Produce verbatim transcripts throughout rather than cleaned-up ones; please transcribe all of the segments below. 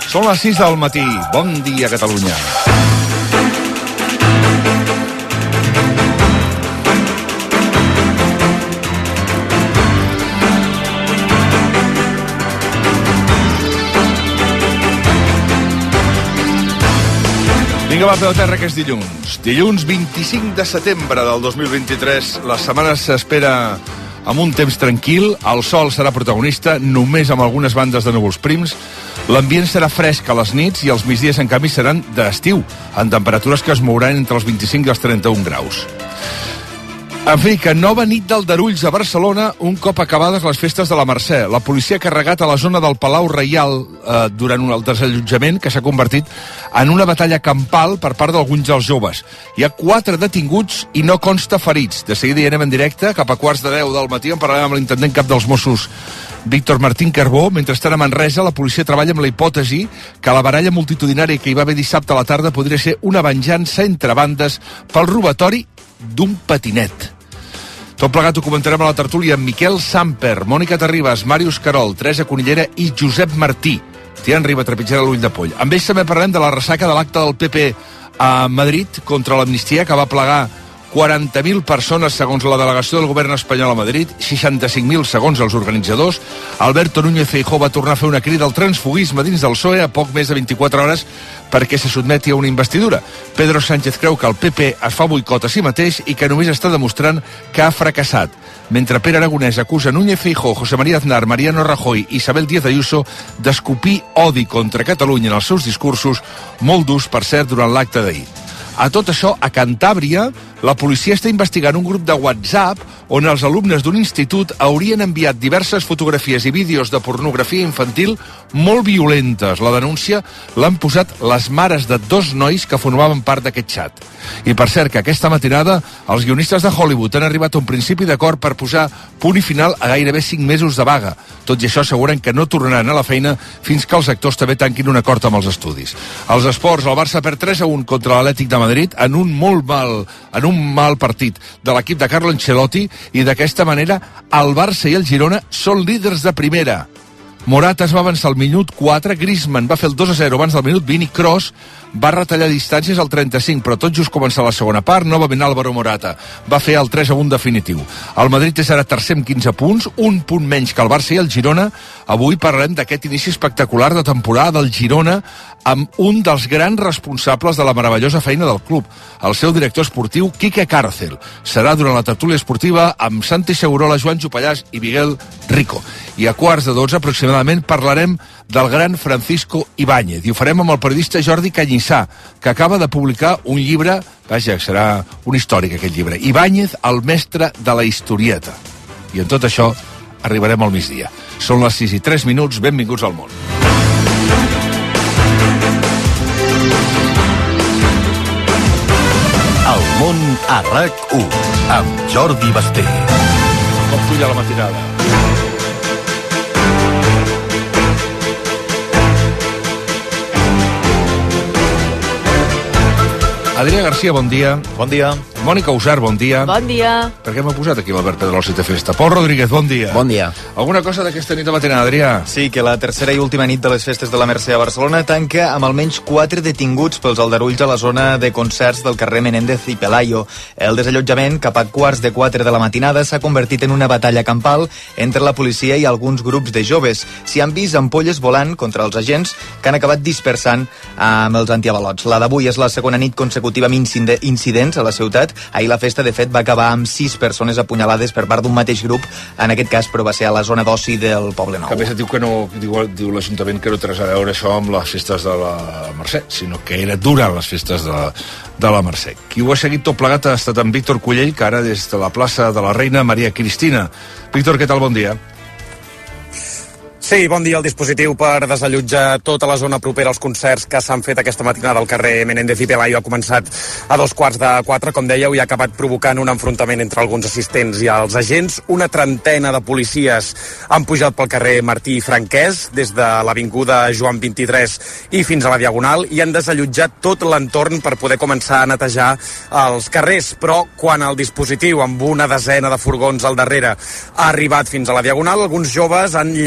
Són les sis del matí. Bon dia, Catalunya. Vinga, va, peu terra, que és dilluns. Dilluns vint-i-cinc de setembre del dos mil vint-i-tres. La setmana s'espera amb un temps tranquil. El sol serà protagonista, només amb algunes bandes de núvols prims. L'ambient serà fresc a les nits i els migdies, en canvi, seran d'estiu, amb temperatures que es mouran entre els vint-i-cinc i els trenta-un graus. En fi, que nova nit d'aldarulls a Barcelona un cop acabades les festes de la Mercè. La policia ha carregat a la zona del Palau Reial eh, durant un desallotjament que s'ha convertit en una batalla campal per part d'alguns dels joves. Hi ha quatre detinguts i no consta ferits. De seguida hi anem en directe, cap a quarts de deu del matí, en parlarem amb l'intendent cap dels Mossos, Víctor Martín Carbó. Mentrestant, a Manresa, la policia treballa amb la hipòtesi que la baralla multitudinària que hi va haver dissabte a la tarda podria ser una venjança entre bandes pel robatori d'un patinet. Tot plegat ho comentarem a la tertúlia amb Miquel Samper, Mònica Terribas, Màrius Carol, Teresa Conillera i Josep Martí. Tiran Riba, trepitjant l'ull de poll. Amb ells també parlem de la ressaca de l'acte del P P a Madrid contra l'amnistia, que va plegar quaranta mil persones segons la delegació del govern espanyol a Madrid, seixanta-cinc mil segons els organitzadors. Alberto Núñez Feijóo va tornar a fer una crida al transfuguisme dins del P S O E a poc més de vint-i-quatre hores perquè se sotmeti a una investidura. Pedro Sánchez creu que el P P es fa boicot a si mateix i que només està demostrant que ha fracassat. Mentre Pere Aragonès acusa Núñez Feijóo, José María Aznar, Mariano Rajoy i Isabel Díaz Ayuso d'escopir odi contra Catalunya en els seus discursos, molt durs, per cert, durant l'acte d'ahir. A tot això, a Cantàbria, la policia està investigant un grup de WhatsApp on els alumnes d'un institut haurien enviat diverses fotografies i vídeos de pornografia infantil molt violentes. La denúncia l'han posat les mares de dos nois que formaven part d'aquest xat. I per cert, que aquesta matinada els guionistes de Hollywood han arribat a un principi d'acord per posar punt i final a gairebé cinc mesos de vaga. Tot i això asseguren que no tornaran a la feina fins que els actors també tanquin un acord amb els estudis. Els esports, el Barça perd tres a un contra l'Atlètic de Madrid en un molt mal, en un mal partit de l'equip de Carlo Ancelotti, i d'aquesta manera el Barça i el Girona són líders de primera. Morata es va avançar al minut quatre, Griezmann va fer el dos a zero abans del minut vint i Kroos va retallar distàncies al trenta-cinc, però tot just començar la segona part, novament Álvaro Morata va fer el tres a un definitiu. El Madrid és ara tercer amb quinze punts, un punt menys que el Barça i el Girona. Avui parlarem d'aquest inici espectacular de temporada del Girona amb un dels grans responsables de la meravellosa feina del club, el seu director esportiu, Quique Cárcel. Serà durant la tertúlia esportiva amb Santi Segurola, Joan Jopallàs i Miguel Rico. I a quarts de dotze aproximadament parlarem del gran Francisco Ibáñez, i ho farem amb el periodista Jordi Canyissà, que acaba de publicar un llibre, vaja, serà un històric aquest llibre, Ibáñez, el mestre de la historieta. I en tot això arribarem al migdia. Són les sis i tres minuts, benvinguts al món. El món a RAC u, amb Jordi Basté. Com fulla la matinada. Adrià Garcia, bon dia. Bon dia. Mònica Usar, bon dia. Bon dia. Per què m'ha posat aquí l'Albert Pedrós si té festa? Pol Rodríguez, bon dia. Bon dia. Alguna cosa d'aquesta nit de matinada, Adrià? Sí, que la tercera i última nit de les festes de la Mercè a Barcelona tanca amb almenys quatre detinguts pels aldarulls a la zona de concerts del carrer Menéndez i Pelayo. El desallotjament, cap a quarts de quatre de la matinada, s'ha convertit en una batalla campal entre la policia i alguns grups de joves. S'hi han vist ampolles volant contra els agents que han acabat dispersant amb els antiavalots. La d'avui és la segona nit consecutiva amb incidents a la ciutat. Ahir la festa, de fet, va acabar amb sis persones apunyalades per part d'un mateix grup, en aquest cas, però va ser a la zona d'oci del Poble Nou. Que a més et diu que no, diu, diu l'Ajuntament que no té res a veure això amb les festes de la Mercè, sinó que era durant les festes de, de la Mercè. Qui ho ha seguit tot plegat ha estat en Víctor Cullell, que ara des de la plaça de la Reina Maria Cristina. Víctor, què tal? Bon dia. Sí, bon dia. El dispositiu per desallotjar tota la zona propera als concerts que s'han fet aquesta matinada al carrer Menéndez i Pelayo ha començat a dos quarts de quatre, com dèieu, i ha acabat provocant un enfrontament entre alguns assistents i els agents. Una trentena de policies han pujat pel carrer Martí Franquès, des de l'avinguda Joan vint-i-tres i fins a la Diagonal, i han desallotjat tot l'entorn per poder començar a netejar els carrers. Però quan el dispositiu, amb una desena de furgons al darrere, ha arribat fins a la Diagonal, alguns joves han llançat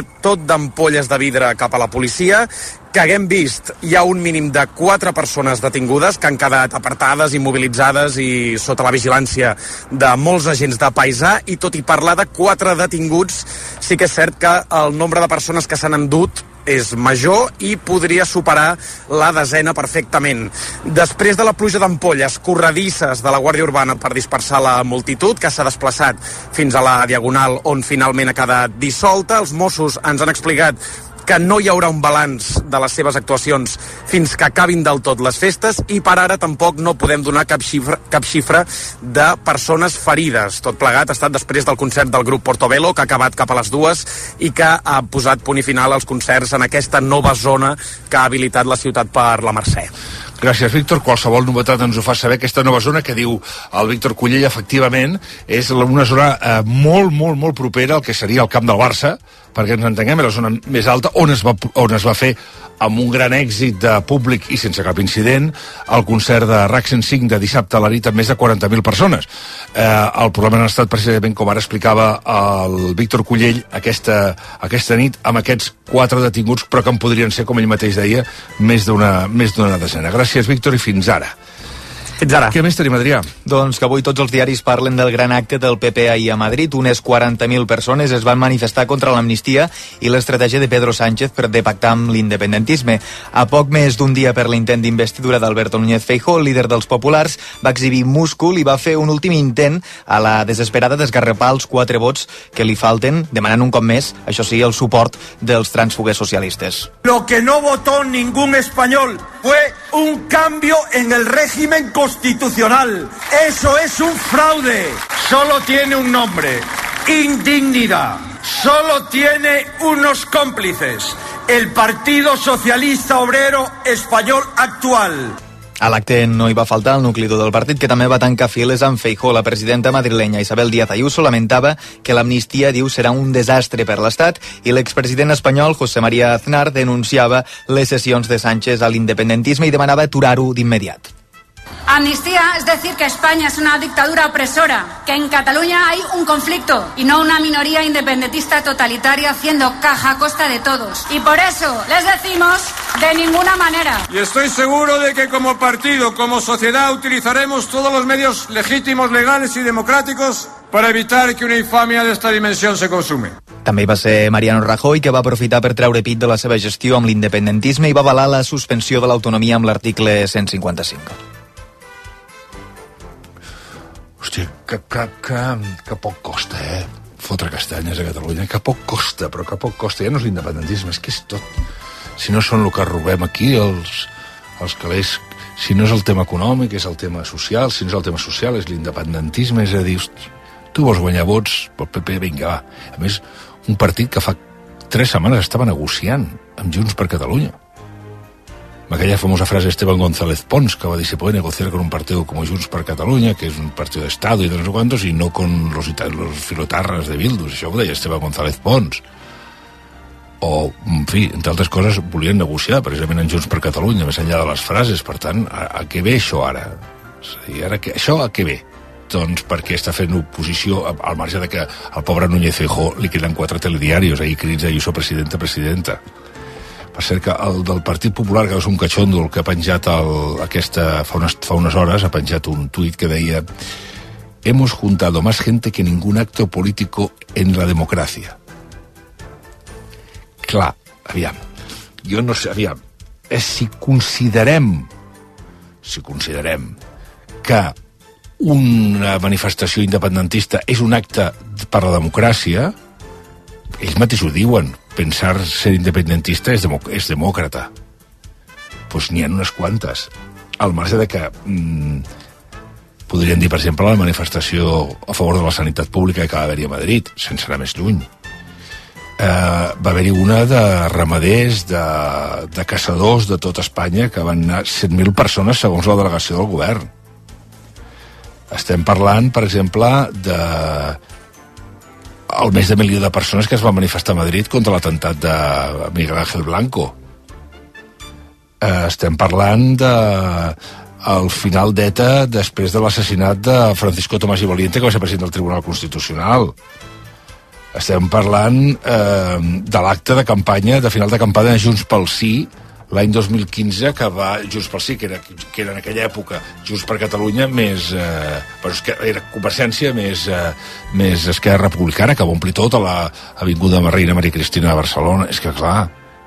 tot d'ampolles de vidre cap a la policia, que haguem vist hi ha un mínim de quatre persones detingudes que han quedat apartades, immobilitzades i sota la vigilància de molts agents de paisà, i tot i parlar de quatre detinguts, sí que és cert que el nombre de persones que s'han endut és major i podria superar la desena perfectament. Després de la pluja d'ampolles corredisses de la Guàrdia Urbana per dispersar la multitud, que s'ha desplaçat fins a la Diagonal on finalment ha quedat dissolta, els Mossos ens han explicat que no hi haurà un balanç de les seves actuacions fins que acabin del tot les festes, i per ara tampoc no podem donar cap xifra, cap xifra de persones ferides. Tot plegat ha estat després del concert del grup Portobello, que ha acabat cap a les dues i que ha posat punt i final als concerts en aquesta nova zona que ha habilitat la ciutat per la Mercè. Gràcies, Víctor. Qualsevol novetat ens ho fa saber. Aquesta nova zona que diu el Víctor Cullell, efectivament, és una zona eh, molt, molt, molt propera al que seria el camp del Barça, perquè ens entenguem, és la zona més alta, on es va, on es va fer amb un gran èxit de públic i sense cap incident el concert de RAC cent cinc de dissabte a la nit amb més de quaranta mil persones. Eh, el problema ha estat precisament, com ara explicava el Víctor Cullell, aquesta, aquesta nit amb aquests quatre detinguts, però que en podrien ser, com ell mateix deia, més d'una més d'una desena. Gràcies, Víctor, i fins ara. Fins ara. Què més tenim, Adrià? Doncs que avui tots els diaris parlen del gran acte del P P ahir a Madrid. Unes quaranta mil persones es van manifestar contra l'amnistia i l'estratègia de Pedro Sánchez per de pactar amb l'independentisme. A poc més d'un dia per l'intent d'investidura d'Alberto Núñez Feijóo, el líder dels populars, va exhibir múscul i va fer un últim intent a la desesperada d'esgarrapar els quatre vots que li falten, demanant un cop més, això sí, el suport dels trànsfugues socialistes. Lo que no votó ningún español fue un cambio en el régimen constitucional. Eso es un fraude. Solo tiene un nombre: indignidad. Solo tiene unos cómplices: el Partido Socialista Obrero Español actual. A l'acte no hi va faltar el nucli dur del partit, que també va tancar files amb Feijóo. La presidenta madrilenya Isabel Díaz Ayuso lamentava que l'amnistia, diu, serà un desastre per l'Estat, i l'expresident espanyol José María Aznar denunciava les cessions de Sánchez a l'independentisme i demanava aturar-ho d'immediat. Amnistía es decir que España es una dictadura opresora, que en Cataluña hay un conflicto y no una minoría independentista totalitaria haciendo caja a costa de todos. Y por eso les decimos, de ninguna manera. Y estoy seguro de que como partido, como sociedad, utilizaremos todos los medios legítimos, legales y democráticos para evitar que una infamia de esta dimensión se consume. També hi va ser Mariano Rajoy, que va aprofitar per treure pit de la seva gestió amb l'independentisme i va avalar la suspensió de l'autonomia amb l'article cent cinquanta-cinc. Hòstia, que, que, que, que poc costa, eh? Fotre castanyes a Catalunya, que poc costa, però que poc costa. Ja no és l'independentisme, és que és tot. Si no són el que robem aquí, els, els calés, si no és el tema econòmic, és el tema social, si no és el tema social, és l'independentisme, és a dir, tu vols guanyar vots pel P P, vinga, va. A més, un partit que fa tres setmanes estava negociant amb Junts per Catalunya. Amb aquella famosa frase de Esteban González Pons, que va dir, se puede negociar con un partido como Junts per Catalunya, que és un partido de Estado y de no sé cuántos, y no con los, los filotarras de Bildu. Això ho deia Esteban González Pons. O, en fi, entre altres coses, volien negociar precisament en Junts per Catalunya, més enllà de les frases. Per tant, a, a què ve això ara? I ara que, això a què ve? Doncs perquè està fent oposició, al marge de que al pobre Núñez Feijóo li queden quatre telediaris, ahir crits Ayuso presidenta, presidenta. Per cert que el del Partit Popular, que és un catxondo, el que ha penjat el, aquesta, fa, unes, fa unes hores, ha penjat un tuit que deia: hemos juntado más gente que ningún acto político en la democracia. Clar, aviam, jo no sé, aviam, és si considerem, si considerem que una manifestació independentista és un acte per la democràcia, ells mateixos ho diuen, pensar ser independentista és, democ és demòcrata. Doncs pues n'hi ha unes quantes. Al marge de que mmm, podrien dir, per exemple, la manifestació a favor de la sanitat pública que va haver-hi a Madrid, sense anar més lluny. Uh, va haver-hi una de ramaders, de, de caçadors de tot Espanya, que van anar set mil persones segons la delegació del govern. Estem parlant, per exemple, de el més de milió de persones que es van manifestar a Madrid contra l'atemptat de Miguel Ángel Blanco. Uh, estem parlant de el final d'ETA després de l'assassinat de Francisco Tomás y Valiente, que va ser president del Tribunal Constitucional. Estem parlant eh, de l'acte de campanya, de final de campanya de Junts pel Sí, l'any dos mil quinze, que va Junts pel Sí, que era, que era en aquella època Junts per Catalunya, més eh, però que era Convergència, més, eh, més Esquerra Republicana, que va omplir tota l'avinguda Reina Maria Cristina de Barcelona. És que, clar,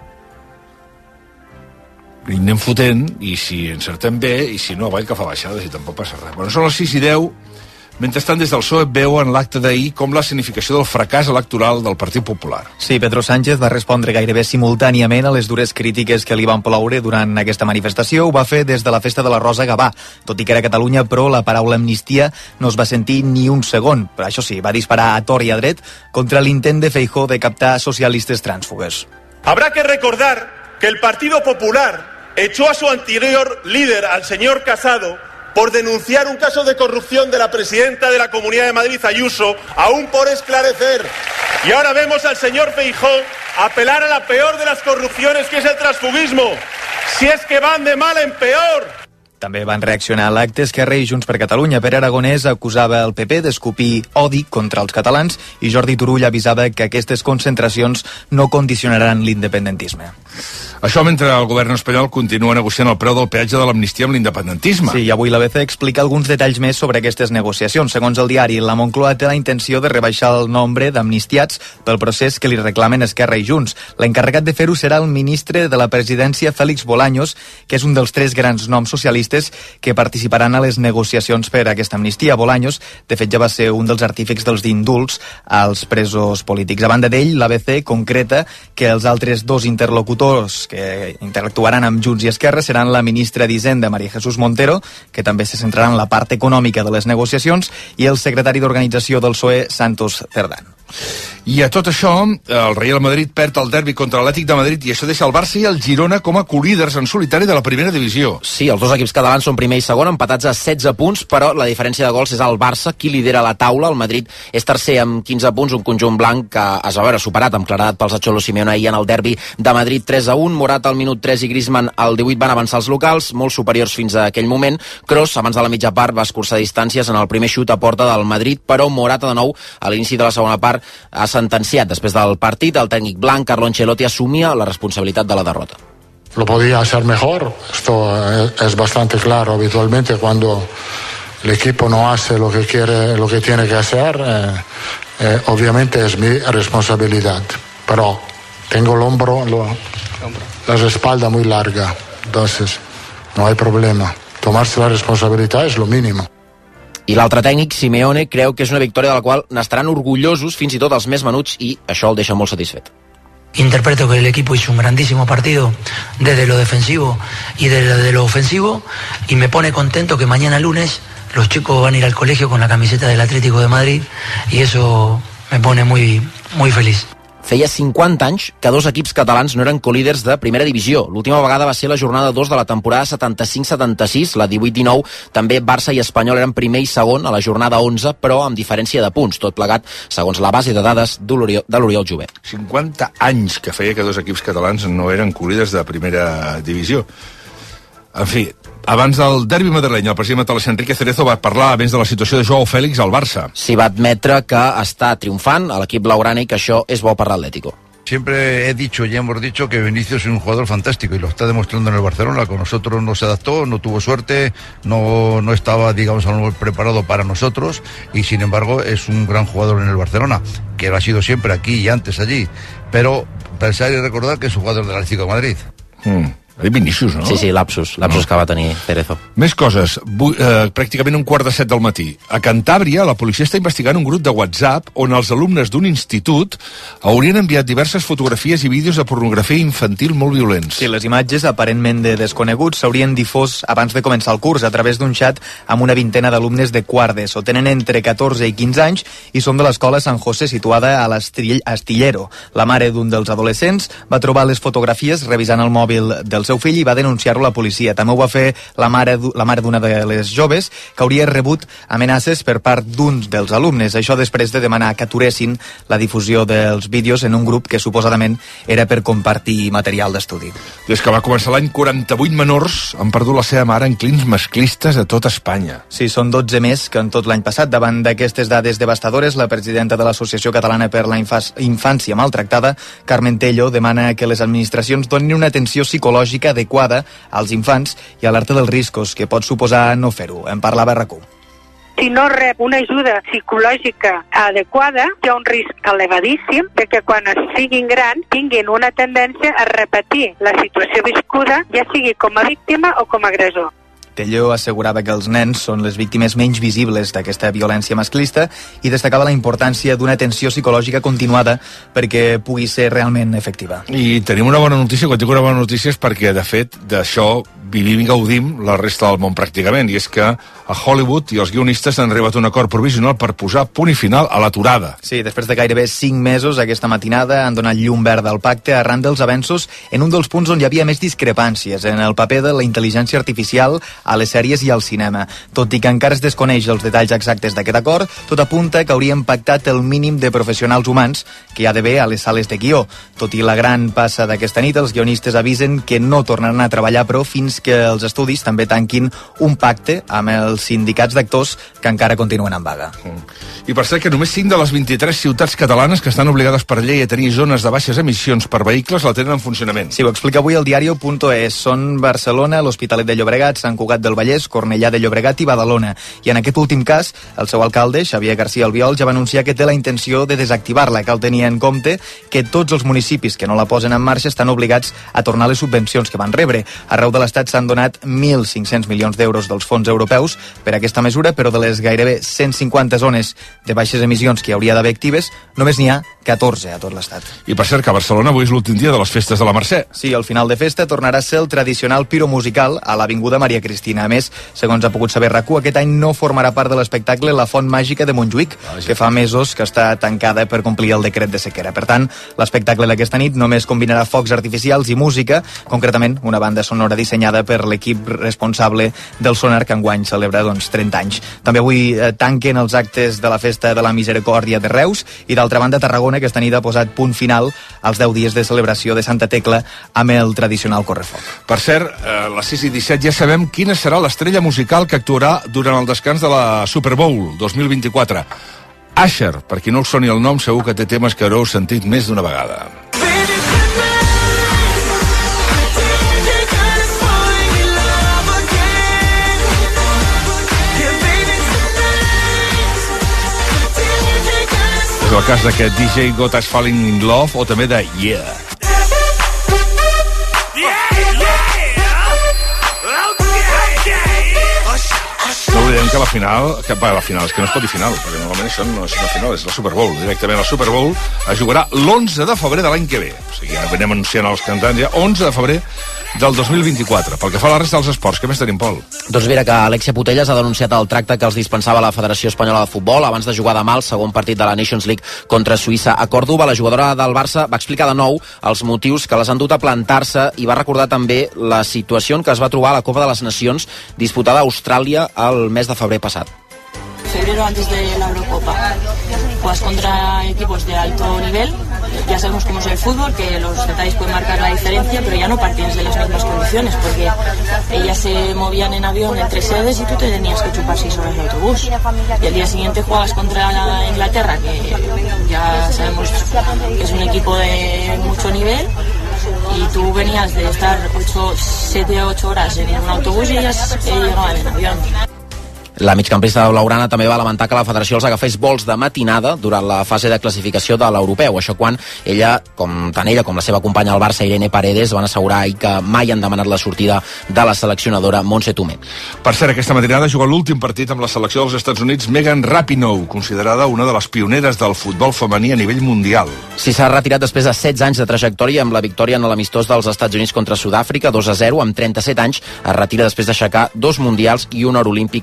i anem fotent, i si encertem bé, i si no, avall que fa baixades, i tampoc passa res. Bueno, són les sis i deu. Mentrestant, des del P S O E veuen l'acte d'ahir com la significació del fracàs electoral del Partit Popular. Sí, Pedro Sánchez va respondre gairebé simultàniament a les dures crítiques que li van ploure durant aquesta manifestació. Ho va fer des de la festa de la Rosa Gavà. Tot i que era Catalunya, però la paraula amnistia no es va sentir ni un segon. Però això sí, va disparar a tort i a dret contra l'intent de Feijóo de captar socialistes trànsfugues. Habrá que recordar que el Partido Popular echó a su anterior líder, al señor Casado, por denunciar un caso de corrupción de la presidenta de la Comunidad de Madrid, Ayuso, aún por esclarecer. Y ahora vemos al señor Feijóo apelar a la peor de las corrupciones, que es el transfugismo. Si es que van de mal en peor. També van reaccionar a l'acte Esquerra i Junts per Catalunya. Pere Aragonès acusava el P P d'escopir odi contra els catalans i Jordi Turull avisava que aquestes concentracions no condicionaran l'independentisme. Això mentre el govern espanyol continua negociant el preu del peatge de l'amnistia amb l'independentisme. Sí, i avui l'A B C explica alguns detalls més sobre aquestes negociacions. Segons el diari, la Moncloa té la intenció de rebaixar el nombre d'amnistiats pel procés que li reclamen Esquerra i Junts. L'encarregat de fer-ho serà el ministre de la presidència, Félix Bolaños, que és un dels tres grans noms socialistes que participaran a les negociacions per a aquesta amnistia. Bolaños, de fet, ja va ser un dels artífics dels indults als presos polítics. A banda d'ell, l'A B C concreta que els altres dos interlocutors que interactuaran amb Junts i Esquerra seran la ministra d'Hisenda, María Jesús Montero, que també se centrarà en la part econòmica de les negociacions, i el secretari d'Organització del P S O E, Santos Cerdán. I a tot això, el Real Madrid perd el derbi contra l'Atlètic de Madrid i això deixa el Barça i el Girona com a colíders en solitari de la primera divisió. Sí, els dos equips catalans són primer i segon, empatats a setze punts, però la diferència de gols és el Barça, qui lidera la taula. El Madrid és tercer amb quinze punts, un conjunt blanc que es va veure superat amb claredat pels Cholo Simeone ahir en el derbi de Madrid tres a un. Morata al minut tres i Griezmann al divuit van avançar els locals, molt superiors fins a aquell moment. Kroos, abans de la mitja part, va escurçar distàncies en el primer xut a porta del Madrid, però Morata de nou a l'inici de la segona part ha sentenciat. Després del partit, el tècnic blanc Carlo Ancelotti assumia la responsabilitat de la derrota. Lo podía hacer mejor, esto es bastante claro. Habitualmente cuando el equipo no hace lo que quiere, lo que tiene que hacer, eh, eh, obviamente es mi responsabilidad. Pero tengo el hombro, lo, la espalda muy larga, entonces no hay problema. Tomarse la responsabilidad es lo mínimo. I l'altre tècnic, Simeone, creu que és una victòria de la qual n'estaran orgullosos fins i tot els més menuts i això el deixa molt satisfet. Interpreto que el equipo hizo un grandísimo partido desde lo defensivo y desde lo ofensivo y me pone contento que mañana lunes los chicos van a ir al colegio con la camiseta del Atlético de Madrid y eso me pone muy, muy feliz. Feia cinquanta anys que dos equips catalans no eren colíders de primera divisió. L'última vegada va ser la jornada dos de la temporada setanta-cinc setanta-sis, la divuit dinou. També Barça i Espanyol eren primer i segon a la jornada onze, però amb diferència de punts. Tot plegat, segons la base de dades de l'Oriol Jové. cinquanta anys que feia que dos equips catalans no eren colíders de primera divisió. En fi, abans del derbi madrileny, el president Luis Enrique Cerezo va parlar a més de la situació de Joao Félix al Barça. Sí, va admetre que està triomfant a l'equip blaugrana i que això és bo per l'Atlético. Siempre he dicho y hemos dicho que Vinicius es un jugador fantástico y lo está demostrando en el Barcelona. Con nosotros no se adaptó, no tuvo suerte, no, no estaba, digamos, preparado para nosotros y sin embargo es un gran jugador en el Barcelona, que lo ha sido siempre aquí y antes allí. Pero pensar y recordar que es un jugador del Atlético de Madrid. Mm. Vinicius, no? Sí, sí, lapsus, lapsus no. que va tenir Cerezo. Més coses, Bu eh, pràcticament un quart de set del matí. A Cantàbria, la policia està investigant un grup de WhatsApp on els alumnes d'un institut haurien enviat diverses fotografies i vídeos de pornografia infantil molt violents. Sí, les imatges, aparentment de desconeguts, s'haurien difós abans de començar el curs a través d'un xat amb una vintena d'alumnes de quart d'ESO. Tenen entre catorze i quinze anys i són de l'escola San José, situada a l'Astillero. La mare d'un dels adolescents va trobar les fotografies revisant el mòbil del el seu fill i va denunciar-lo a la policia. També ho va fer la mare, la mare d'una de les joves, que hauria rebut amenaces per part d'un dels alumnes. Això després de demanar que aturessin la difusió dels vídeos en un grup que suposadament era per compartir material d'estudi. Des que va començar l'any, quaranta-vuit menors han perdut la seva mare en crims masclistes a tot Espanya. Sí, són dotze més que en tot l'any passat. Davant d'aquestes dades devastadores, la presidenta de l'Associació Catalana per la Infància Maltractada, Carmen Tello, demana que les administracions donin una atenció psicològica adequada als infants i alerta dels riscos que pot suposar no fer-ho. En parlava RAC u. Si no rep una ajuda psicològica adequada, hi ha un risc elevadíssim de que quan es siguin grans tinguin una tendència a repetir la situació viscuda, ja sigui com a víctima o com a agressor. Tello assegurava que els nens són les víctimes menys visibles d'aquesta violència masclista i destacava la importància d'una atenció psicològica continuada perquè pugui ser realment efectiva. I tenim una bona notícia, quan dic una bona notícia és perquè, de fet, d'això vivim i gaudim la resta del món pràcticament, i és que a Hollywood i els guionistes han arribat a un acord provisional per posar punt i final a l'aturada. Sí, després de gairebé cinc mesos, aquesta matinada han donat llum verda al pacte arran dels avenços en un dels punts on hi havia més discrepàncies, en el paper de la intel·ligència artificial a les sèries i al cinema. Tot i que encara es desconeix els detalls exactes d'aquest acord, tot apunta que haurien pactat el mínim de professionals humans que hi ha d'haver a les sales de guió. Tot i la gran passa d'aquesta nit, els guionistes avisen que no tornaran a treballar, però fins que els estudis també tanquin un pacte amb els sindicats d'actors que encara continuen en vaga. I per cert que només cinc de les vint-i-tres ciutats catalanes que estan obligades per llei a tenir zones de baixes emissions per vehicles la tenen en funcionament. Sí, ho explica avui el diario punto es. Són Barcelona, l'Hospitalet de Llobregat, Sant Cugat del Vallès, Cornellà de Llobregat i Badalona. I en aquest últim cas, el seu alcalde, Xavier García Albiol, ja va anunciar que té la intenció de desactivar-la. Cal tenir en compte que tots els municipis que no la posen en marxa estan obligats a tornar les subvencions que van rebre. Arreu de l'Estat s'han donat mil cinc-cents milions d'euros dels fons europeus per aquesta mesura, però de les gairebé cent cinquanta zones de baixes emissions que hi hauria d'haver actives, només n'hi ha catorze a tot l'Estat. I per cert que a Barcelona avui és l'últim dia de les festes de la Mercè. Sí, al final de festa tornarà a ser el tradicional piro musical a l'Avinguda Maria Cristina. A més, segons ha pogut saber RAC u, aquest any no formarà part de l'espectacle la Font Màgica de Montjuïc, que fa mesos que està tancada per complir el decret de sequera. Per tant, l'espectacle d'aquesta nit només combinarà focs artificials i música, concretament una banda sonora dissenyada per l'equip responsable del Sonar, que enguany celebra doncs, trenta anys. També avui eh, tanquen els actes de la Festa de la Misericòrdia de Reus i, d'altra banda, Tarragona, que esta nit ha posat punt final als deu dies de celebració de Santa Tecla amb el tradicional correfoc. Per cert, a les sis i disset ja sabem quina serà l'estrella musical que actuarà durant el descans de la Super Bowl dos mil vint-i-quatre. Usher, per qui no us soni el nom, segur que té temes que haureu sentit més d'una vegada. És el cas d'aquest D J Got Us Falling in Love o també de Yeah. No oblidem que la final, que va, la final, és que no es pot dir final, perquè normalment això no és una final, és la Super Bowl. Directament la Super Bowl es jugarà l'onze de febrer de l'any que ve. O sigui, ja venim anunciant els cantants ja, onze de febrer del dos mil vint-i-quatre. Pel que fa a la resta dels esports, què més tenim, Pol? Doncs mira que Alexia Putellas ha denunciat el tracte que els dispensava la Federació Espanyola de Futbol abans de jugar demà el segon partit de la Nations League contra Suïssa a Còrdova. La jugadora del Barça va explicar de nou els motius que les han dut a plantar-se i va recordar també la situació en què es va trobar a la Copa de les Nacions disputada a Austràlia el mes de febrer passat. Febrero antes de la Eurocopa. Juegas contra equipos de alto nivel, ya sabemos cómo es el fútbol, que los detalles pueden marcar la diferencia, pero ya no partías de las mismas condiciones, porque ellas se movían en avión entre sedes y tú te tenías que chupar seis horas de autobús. Y al día siguiente juegas contra Inglaterra, que ya sabemos que es un equipo de mucho nivel, y tú venías de estar siete o ocho horas en un autobús y ellas eh, llegaban en avión. La migcampista blaugrana també va lamentar que la federació els agafés vols de matinada durant la fase de classificació de l'europeu. Això quan ella, com tant ella com la seva companya al Barça, Irene Paredes, van assegurar ahir que mai han demanat la sortida de la seleccionadora Montse Tomé. Per cert, aquesta matinada juga l'últim partit amb la selecció dels Estats Units Megan Rapinoe, considerada una de les pioneres del futbol femení a nivell mundial. Sí, s'ha retirat després de setze anys de trajectòria amb la victòria en l'amistós dels Estats Units contra Sud-àfrica, dos a zero, amb trenta-set anys. Es retira després d'aixecar dos mundials i un or olímpic a Londres dos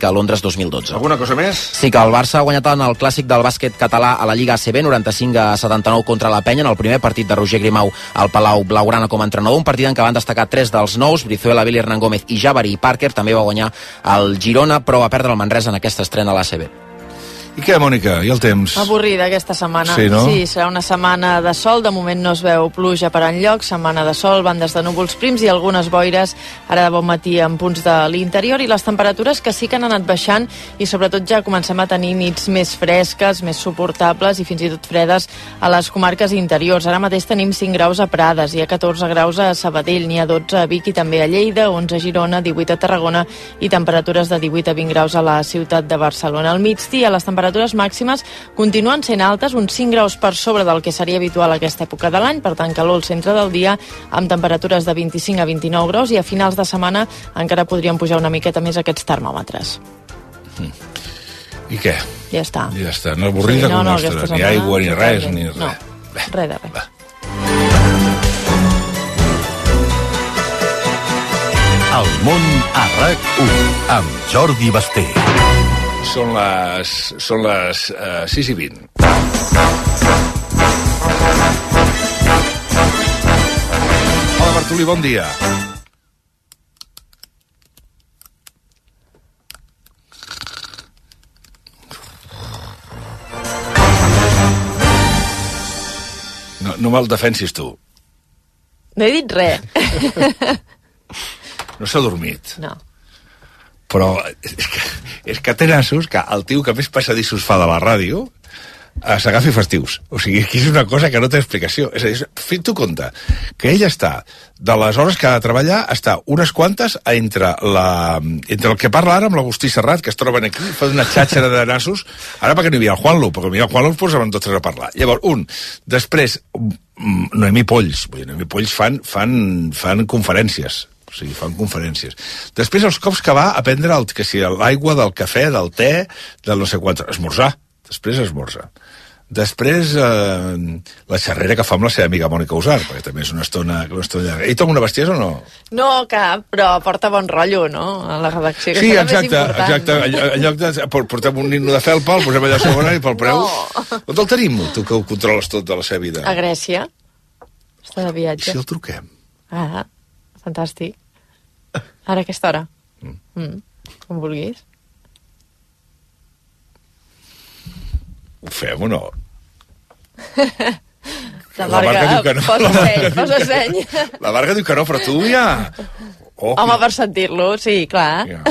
dos mil dotze. Alguna cosa més? Sí, que el Barça ha guanyat en el clàssic del bàsquet català a la Lliga A C B, noranta-cinc a setanta-nou contra la Penya, en el primer partit de Roger Grimau al Palau Blaugrana com a entrenador, un partit en què van destacar tres dels nous, Brizuela, Billy Hernán Gómez i Jabari Parker. També va guanyar el Girona, però va perdre el Manresa en aquesta estrena a l'A C B. I què, Mònica? I el temps? Avorrida aquesta setmana. Sí, no? Sí, serà una setmana de sol, de moment no es veu pluja per enlloc, setmana de sol, bandes de núvols prims i algunes boires ara de bon matí en punts de l'interior, i les temperatures que sí que han anat baixant i sobretot ja comencem a tenir nits més fresques, més suportables i fins i tot fredes a les comarques interiors. Ara mateix tenim cinc graus a Prades, hi ha catorze graus a Sabadell, n'hi ha dotze a Vic i també a Lleida, onze a Girona, divuit a Tarragona i temperatures de divuit a vint graus a la ciutat de Barcelona. Al migdia les temperatures temperatures màximes continuen sent altes, uns cinc graus per sobre del que seria habitual a aquesta època de l'any, per tant calor al centre del dia amb temperatures de vint-i-cinc a vint-i-nou graus, i a finals de setmana encara podrien pujar una miqueta més aquests termòmetres. Mm. I què? Ja està. Ja està, no avorrida sí, no, com no, nostra, ni aigua, ni res, ni res. No, res de res. Va. El món a RAC u amb Jordi Basté. Són les, són les uh, sis i vint. Hola, Bartolí, bon dia. No, no me'l defensis tu. No he dit res. No s'ha dormit. No. Però és que, és que té nassos que el tio que més passadissos fa de la ràdio eh, s'agafi festius. O sigui, que és una cosa que no té explicació. És a dir, fi't-ho compte, que ell està, de les hores que ha de treballar, està unes quantes entre, la, entre el que parla ara amb l'Agustí Serrat, que es troben aquí, fa una xàxera de nassos, ara perquè no hi havia el Juanlo, perquè no hi havia el Juanlo es posaven tots a parlar. Llavors, un, després, Noemí Polls, Noemí Polls fan, fan, fan conferències, o sigui, fan conferències. Després els cops que va a prendre el, que si l'aigua, del cafè, del te, del no sé quant, esmorzar. Després esmorzar. Després eh, la xerrera que fa amb la seva amiga Mònica Usar, perquè també és una estona, una estona llarga. Ell té alguna bestiesa o no? No, cap, però porta bon rotllo, no? A la redacció, que sí, exacte, exacte. En lloc de portem un nino de felpa, el posem allà a segona i pel preu... No. On el tenim, tu que ho controles tot de la seva vida? A Grècia. Està de viatge. I si el truquem? Ah, fantàstic. Ara a aquesta hora. Mm. Mm. Com vulguis. Ho fem o no? La Marga, la que no. Posa seny, posa seny. La Marga diu que no, però tu ja... Oh, home, per sentir-lo, sí, clar. Ja.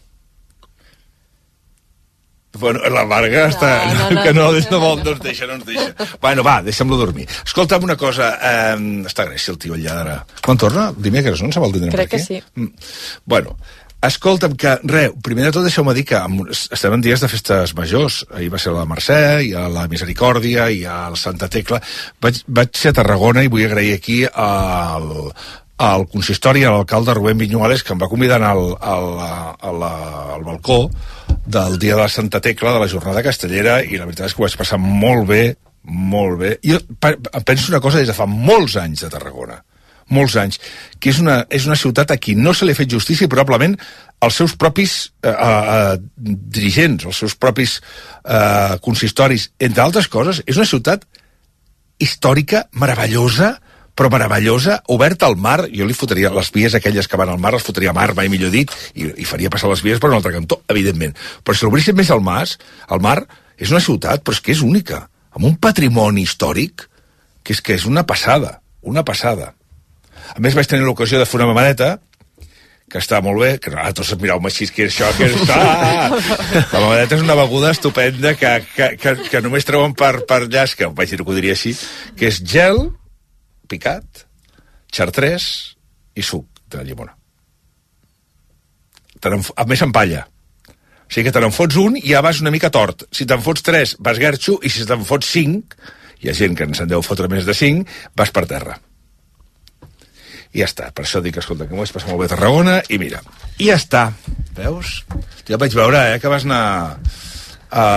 Bueno, la Marga no, està... No, no, que no, no, no, vol, no ens deixa, no ens deixa. Bueno, va, deixa'm-lo dormir. Escolta'm una cosa, eh, està gràcia el tio allà d'ara. Quan torna? Dimecres, no? Em sembla el tindrem Crec per aquí? que sí. Mm. Bueno, escolta'm, que, res, primer de tot deixeu-me dir que estem en dies de festes majors. Ahir va ser la Mercè, i a la Misericòrdia, i a la Santa Tecla. Vaig, vaig ser a Tarragona i vull agrair aquí al... al consistori, a l'alcalde Rubén Viñuales, que em va convidar al, al, al, al balcó del dia de la Santa Tecla, de la jornada castellera, i la veritat és que ho vaig passar molt bé, molt bé. Jo penso una cosa des de fa molts anys de Tarragona, molts anys, que és una, és una ciutat a qui no se li ha fet justícia i probablement els seus propis eh, eh, dirigents, els seus propis eh, consistoris, entre altres coses, és una ciutat històrica, meravellosa, però meravellosa, oberta al mar. Jo li fotria les vies aquelles que van al mar, les fotria a mar, mai millor dit, i, i faria passar les vies per un altre cantó, evidentment. Però si l'obríssim més al mar, al mar, és una ciutat, però és que és única, amb un patrimoni històric que és que és una passada, una passada. A més, vaig tenir l'ocasió de fer una mamadeta, que està molt bé, que ah, tots mireu-me així, que és això, que és... Ah! La mamadeta és una beguda estupenda que, que, que, que només treuen per, per llaç, que vaig dir que ho diria així, que és gel, picat, xartrés i suc de llimona. A més en palla. O sigui que te n'en fots un i ja vas una mica tort. Si te'n fots tres, vas garxo, i si te'n fots cinc, hi ha gent que se'n deu fotre més de cinc, vas per terra. I ja està. Per això dic, escolta, que m'ho vaig passar molt bé a Tarragona, i mira, i ja està. Veus? Ja vaig veure, eh, que vas anar...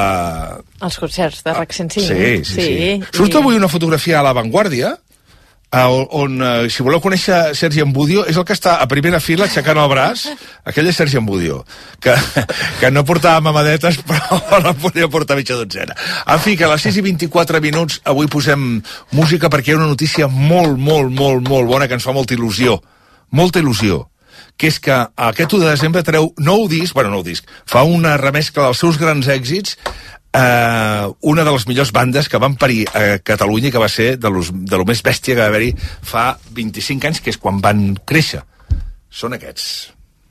Uh... Els concerts de RAC cent cinc. Sí, sí, sí. sí. Surt avui una fotografia a La Vanguardia, on, on uh, si voleu conèixer Sergi Ambudio, és el que està a primera fila aixecant el braç. Aquell és Sergi Ambudio, que, que no portava mamadetes, però la podia portar mitja dotzena. En fi, que a les sis i vint-i-quatre minuts avui posem música perquè hi ha una notícia molt, molt, molt, molt bona que ens fa molta il·lusió. Molta il·lusió. Que és que aquest u de desembre treu nou disc, bueno, nou disc, fa una remescla dels seus grans èxits, eh, una de les millors bandes que van parir a Catalunya i que va ser de, los, de lo més bèstia que va haver-hi fa vint-i-cinc anys, que és quan van créixer. Són aquests.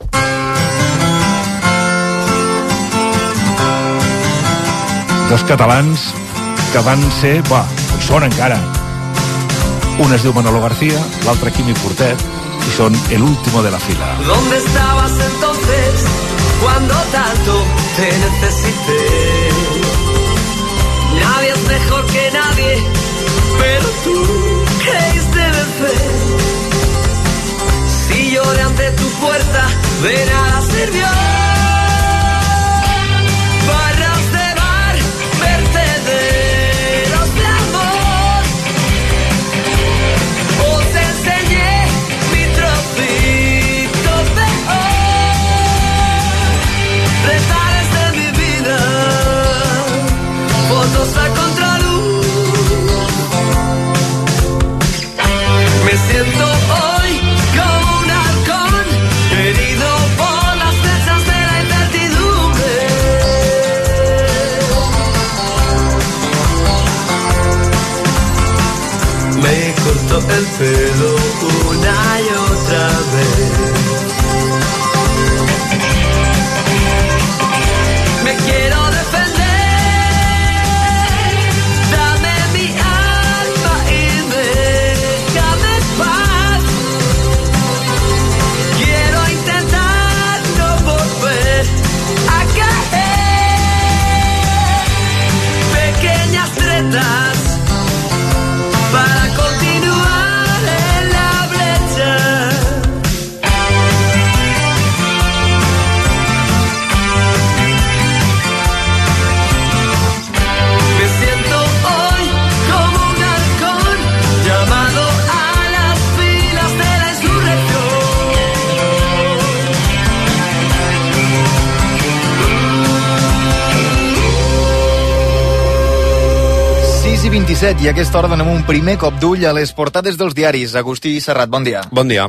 Dos catalans que van ser, buah, són encara. Un es diu Manolo García, l'altre Quimi Portet, y son el último de la fila. ¿Dónde estabas entonces cuando tanto te necesité? Nadie es mejor que nadie, pero tú creíste vencer. Si lloré ante tu puerta, de nada sirvió. Barras de bar, vertederos de amor. Os enseñé mi trocito de oro. Retares de mi vida, fotos a contraluz. Me siento hoy como un halcón, herido por las flechas de la incertidumbre. Me corto el pelo una y otra vez. Me quiero defender, dame mi alma y déjame en paz. Quiero intentar no volver a caer. Pequeñas tretas para continuar en la brecha. Me siento hoy como un halcón llamado a las filas de la insurrección. sis i vint-i-set, i a aquesta hora donem un primer cop d'ull a les portades dels diaris. Agustí Serrat, bon dia. Bon dia.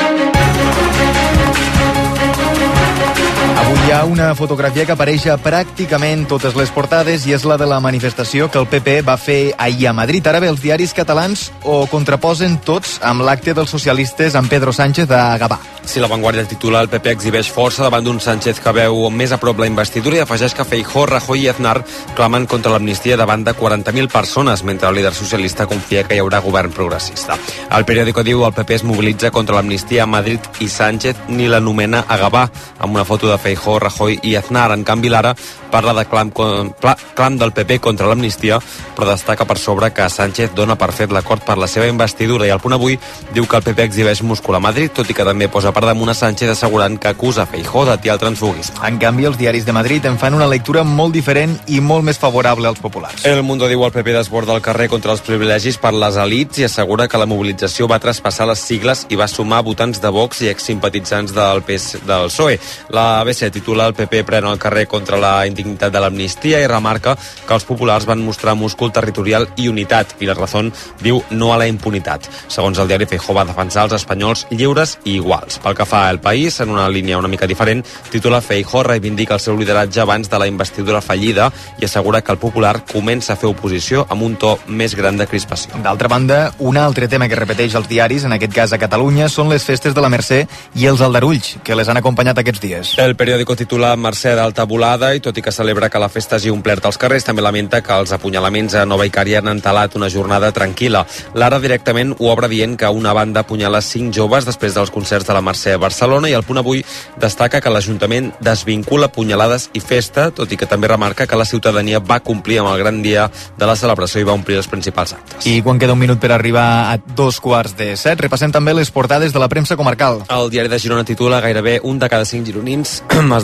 Avui hi ha una fotografia que apareix a pràcticament totes les portades i és la de la manifestació que el P P va fer ahir a Madrid. Ara bé, els diaris catalans ho contraposen tots amb l'acte dels socialistes amb Pedro Sánchez a Gavà. Si la Vanguardia titula el P P exhibeix força davant d'un Sánchez que veu més a prop la investidura i afegeix que Feijóo, Rajoy i Aznar clamen contra l'amnistia davant de quaranta mil persones, mentre el líder socialista confia que hi haurà govern progressista. El periòdico diu el P P es mobilitza contra l'amnistia a Madrid i Sánchez ni l'anomena a Gavà, amb una foto de Feijóo, Rajoy i Aznar. En canvi, l'Ara parla de clam, clam del P P contra l'amnistia, però destaca per sobre que Sánchez dona per fet l'acord per la seva investidura, i al Punt Avui diu que el P P exhibeix múscul a Madrid, tot i que també posa per damunt a Sánchez assegurant que acusa Feijóo d'atiar el transfuguisme. En canvi, els diaris de Madrid en fan una lectura molt diferent i molt més favorable als populars. El Mundo diu el P P desborda el carrer contra els privilegis per les elits i assegura que la mobilització va traspassar les sigles i va sumar votants de Vox i exsimpatitzants del, P S, del P S O E. La A B C titula el P P pren el carrer contra la indignitat de l'amnistia i remarca que els populars van mostrar múscul territorial i unitat, i la Razón diu no a la impunitat. Segons el diari, Feijóo va defensar els espanyols lliures i iguals. Pel que fa al País, en una línia una mica diferent, titula Feijóo reivindica el seu lideratge abans de la investidura fallida i assegura que el popular comença a fer oposició amb un to més gran de crispació. D'altra banda, un altre tema que repeteix els diaris, en aquest cas a Catalunya, són les festes de la Mercè i els aldarulls, que les han acompanyat aquests dies. El periòdico titula Mercè d'alta volada i tot i que celebra que la festa hagi omplert els carrers, també lamenta que els apunyalaments a Nova Icària han entelat una jornada tranquil·la. L'Ara directament ho obre dient que una banda apunyala cinc joves després dels concerts de la Mercè a Barcelona, i el Punt Avui destaca que l'Ajuntament desvincula punyalades i festa, tot i que també remarca que la ciutadania va complir amb el gran dia de la celebració i va omplir els principals actes. I quan queda un minut per arribar a dos quarts de set, repassem també les portades de la premsa comarcal. El diari de Girona titula gairebé un de cada cinc gironins es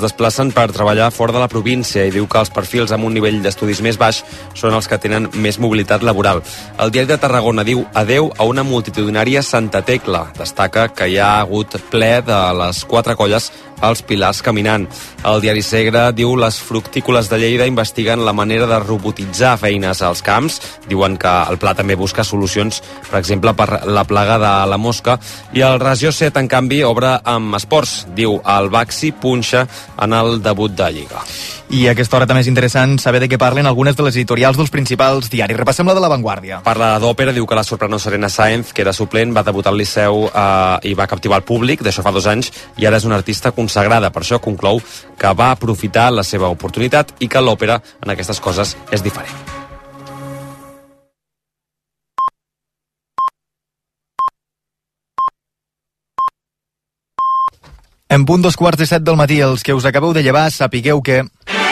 es desplacen per treballar fora de la província i diu que els perfils amb un nivell d'estudis més baix són els que tenen més mobilitat laboral. El Diari de Tarragona diu adeu a una multitudinària Santa Tecla. Destaca que hi ha hagut ple de les quatre colles als Pilars caminant. El Diari Segre diu les fructícoles de Lleida investiguen la manera de robotitzar feines als camps. Diuen que el pla també busca solucions, per exemple, per la plaga de la mosca. I el Regió set, en canvi, obre amb esports. Diu el Baxi punxa en el debut de Lliga. I a aquesta hora també és interessant saber de què parlen algunes de les editorials dels principals diaris. Repassem la de La Vanguardia. Parla d'òpera, diu que la soprano Serena Sáenz, que era suplent, va debutar al Liceu eh, i va captivar el públic, d'això fa dos anys, i ara és una artista consagrada. Per això conclou que va aprofitar la seva oportunitat i que l'òpera en aquestes coses és diferent. En punt dos quarts de set del matí, els que us acabeu de llevar, sapigueu que...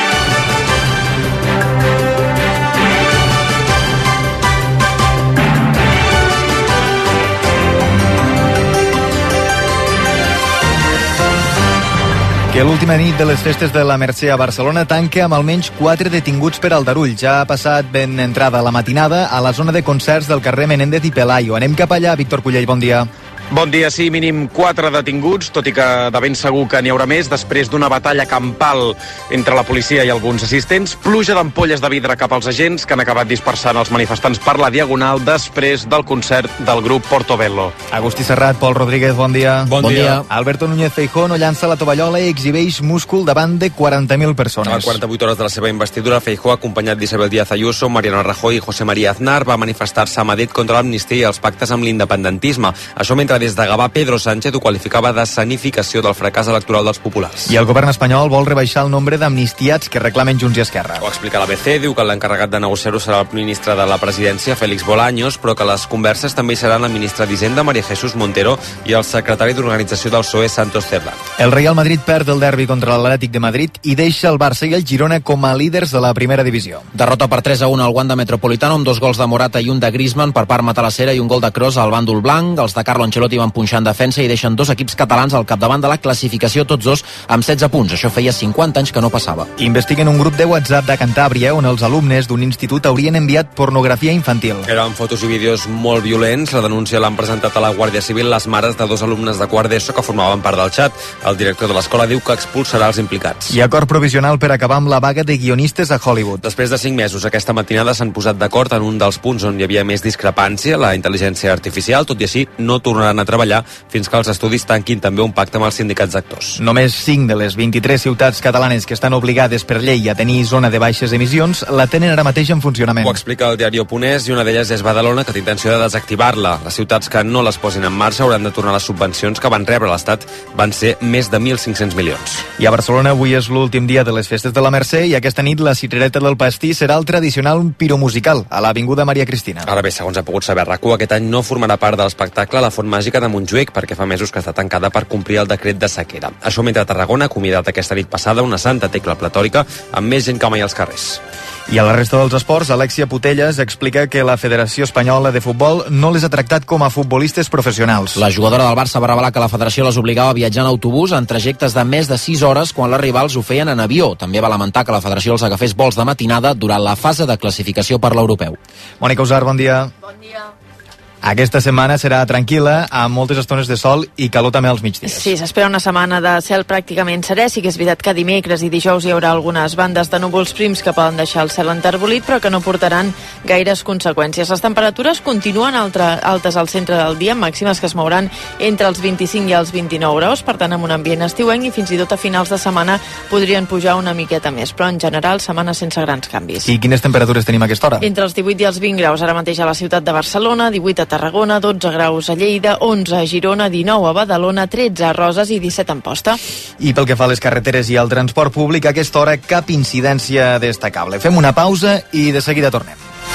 que l'última nit de les festes de la Mercè a Barcelona tanca amb almenys quatre detinguts per aldarull. Ja ha passat ben entrada la matinada a la zona de concerts del carrer Menéndez i Pelayo. Anem cap allà, Víctor Cullell, bon dia. Bon dia, sí, mínim quatre detinguts, tot i que de ben segur que n'hi haurà més després d'una batalla campal entre la policia i alguns assistents, pluja d'ampolles de vidre cap als agents que han acabat dispersant els manifestants per la Diagonal després del concert del grup Portobello. Agustí Serrat, Pol Rodríguez, bon dia. Bon, bon dia. dia. Alberto Núñez Feijóo no llança la tovallola i exhibeix múscul davant de quaranta mil persones. A quaranta-vuit hores de la seva investidura, Feijóo, acompanyat d'Isabel Díaz Ayuso, Mariano Rajoy i José María Aznar, va manifestar-se a Madrid contra l'amnistia i els pactes amb l'independentisme. Això mentre des de Gavà Pedro Sánchez ho qualificava de sanificació del fracàs electoral dels populars. I el govern espanyol vol rebaixar el nombre d'amnistiats que reclamen Junts i Esquerra. Ho explica l'A B C, diu que l'encarregat de negociar-ho serà el ministre de la Presidència, Félix Bolaños, però que les converses també seran la ministra d'Hisenda, María Jesús Montero, i el secretari d'Organització del P S O E, Santos Cerdán. El Real Madrid perd el derbi contra l'Atlètic de Madrid i deixa el Barça i el Girona com a líders de la primera divisió. Derrota per tres a un al Wanda Metropolitano amb dos gols de Morata i un de Griezmann per part matalassera i un gol de Kroos al bàndol blanc. Els de Carlo Ancelotti van punxar en defensa i deixen dos equips catalans al capdavant de la classificació, tots dos amb setze punts. Això feia cinquanta anys que no passava. Investiguen un grup de WhatsApp de Cantàbria on els alumnes d'un institut haurien enviat pornografia infantil. Eren fotos i vídeos molt violents. La denúncia l'han presentat a la Guàrdia Civil les mares de dos alumnes de quart d'ESO que formaven part del xat. El director de l'escola diu que expulsarà els implicats. I acord provisional per acabar amb la vaga de guionistes a Hollywood. Després de cinc mesos, aquesta matinada s'han posat d'acord en un dels punts on hi havia més discrepància, la intel·ligència artificial. Tot i així, no tornaran a treballar fins que els estudis tanquin també un pacte amb els sindicats d'actors. Només cinc de les vint-i-tres ciutats catalanes que estan obligades per llei a tenir zona de baixes emissions la tenen ara mateix en funcionament. Ho explica el diari Oponès i una d'elles és Badalona, que té intenció de desactivar-la. Les ciutats que no les posin en marxa hauran de tornar les subvencions que van rebre l'Estat. Van ser més de mil cinc-cents milions. I a Barcelona avui és l'últim dia de les festes de la Mercè i aquesta nit la Cirereta del Pastís serà el tradicional piromusical a l'Avinguda Maria Cristina. Ara bé, segons ha pogut saber RAC u, aquest any no formarà part de l'espectacle La Font Màgica de Montjuïc perquè fa mesos que està tancada per complir el decret de sequera. Això mentre Tarragona ha acomiadat aquesta nit passada una Santa Tecla platòrica amb més gent que mai als carrers. I a la resta dels esports, Alexia Putelles explica que la Federació Espanyola de Futbol no les ha tractat com a futbolistes professionals. La jugadora del Barça va revelar que la federació les obligava a viatjar en autobús en trajectes de més de sis hores quan les rivals ho feien en avió. També va lamentar que la federació els agafés vols de matinada durant la fase de classificació per l'europeu. Mònica Usar, bon dia. Bon dia. Aquesta setmana serà tranquil·la, amb moltes estones de sol i calor també als migdies. Sí, s'espera una setmana de cel pràcticament serè. Sí que és veritat que dimecres i dijous hi haurà algunes bandes de núvols prims que poden deixar el cel enterbolit, però que no portaran gaires conseqüències. Les temperatures continuen altra, altes al centre del dia, màximes que es mouran entre els vint-i-cinc i els vint-i-nou graus, per tant amb un ambient estiuenc, i fins i tot a finals de setmana podrien pujar una miqueta més, però en general setmana sense grans canvis. I quines temperatures tenim a aquesta hora? Entre els divuit i els vint graus ara mateix a la ciutat de Barcelona, divuit a Tarragona, dotze graus a Lleida, onze a Girona, dinou a Badalona, tretze a Roses i disset a Amposta. I pel que fa a les carreteres i al transport públic, a aquesta hora cap incidència destacable. Fem una pausa i de seguida tornem.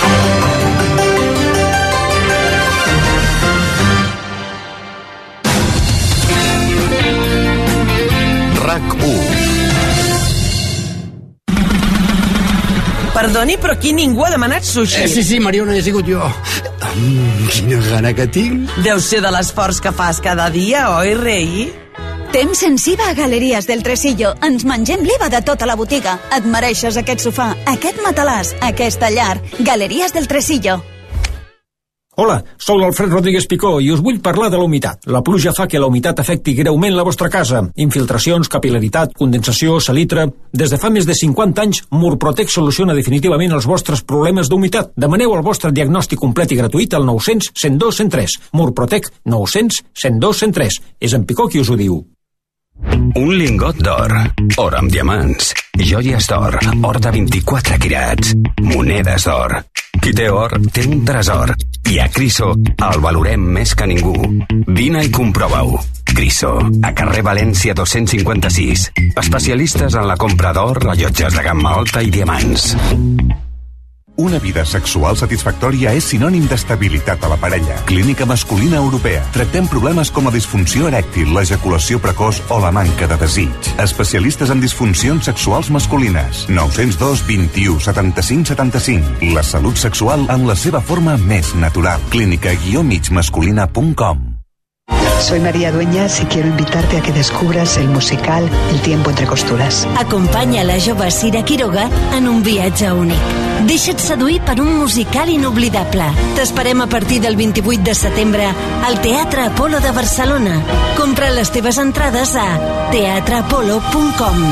RAC u. Perdoni, però aquí ningú ha demanat sushi. Eh, sí, sí, Mariona, he sigut jo. Mm, quina gana que tinc. Deu ser de l'esforç que fas cada dia, oi, rei? Temps sensiva a Galeries del Tresillo. Ens mengem l'I V A de tota la botiga. Et mereixes aquest sofà, aquest matalàs, aquesta llar. Galeries del Tresillo. Hola, sóc l'Alfred Rodríguez Picó i us vull parlar de la humitat. La pluja fa que la humitat afecti greument la vostra casa. Infiltracions, capil·laritat, condensació, salitre... Des de fa més de cinquanta anys, Murprotec soluciona definitivament els vostres problemes d'humitat. Demaneu el vostre diagnòstic complet i gratuït al nou cents, cent dos, cent tres. Murprotec nou cents, cent dos, cent tres. És en Picó qui us ho diu. Un lingot d'or, or amb diamants, joies d'or, or de vint-i-quatre quirats, monedes d'or. Qui té or, té un tresor. I a Criso el valorem més que ningú. Vine i comprova-ho. Criso, a carrer València dos-cents cinquanta-sis. Especialistes en la compra d'or, rellotges de gamma alta i diamants. Una vida sexual satisfactòria és sinònim d'estabilitat a la parella. Clínica Masculina Europea. Tractem problemes com la disfunció erèctil, l'ejaculació precoç o la manca de desig. Especialistes en disfuncions sexuals masculines. nou zero dos, vint-i-u, setanta-cinc, setanta-cinc. La salut sexual en la seva forma més natural. clínica guió mig masculina punt com. Soy María Dueñas y quiero invitarte a que descubras el musical El tiempo entre costuras. Acompanya la jove Sira Quiroga en un viatge únic. Deixa't seduir per un musical inoblidable. T'esperem a partir del vint-i-vuit de setembre al Teatre Apolo de Barcelona. Compra les teves entrades a teatre apolo punt com.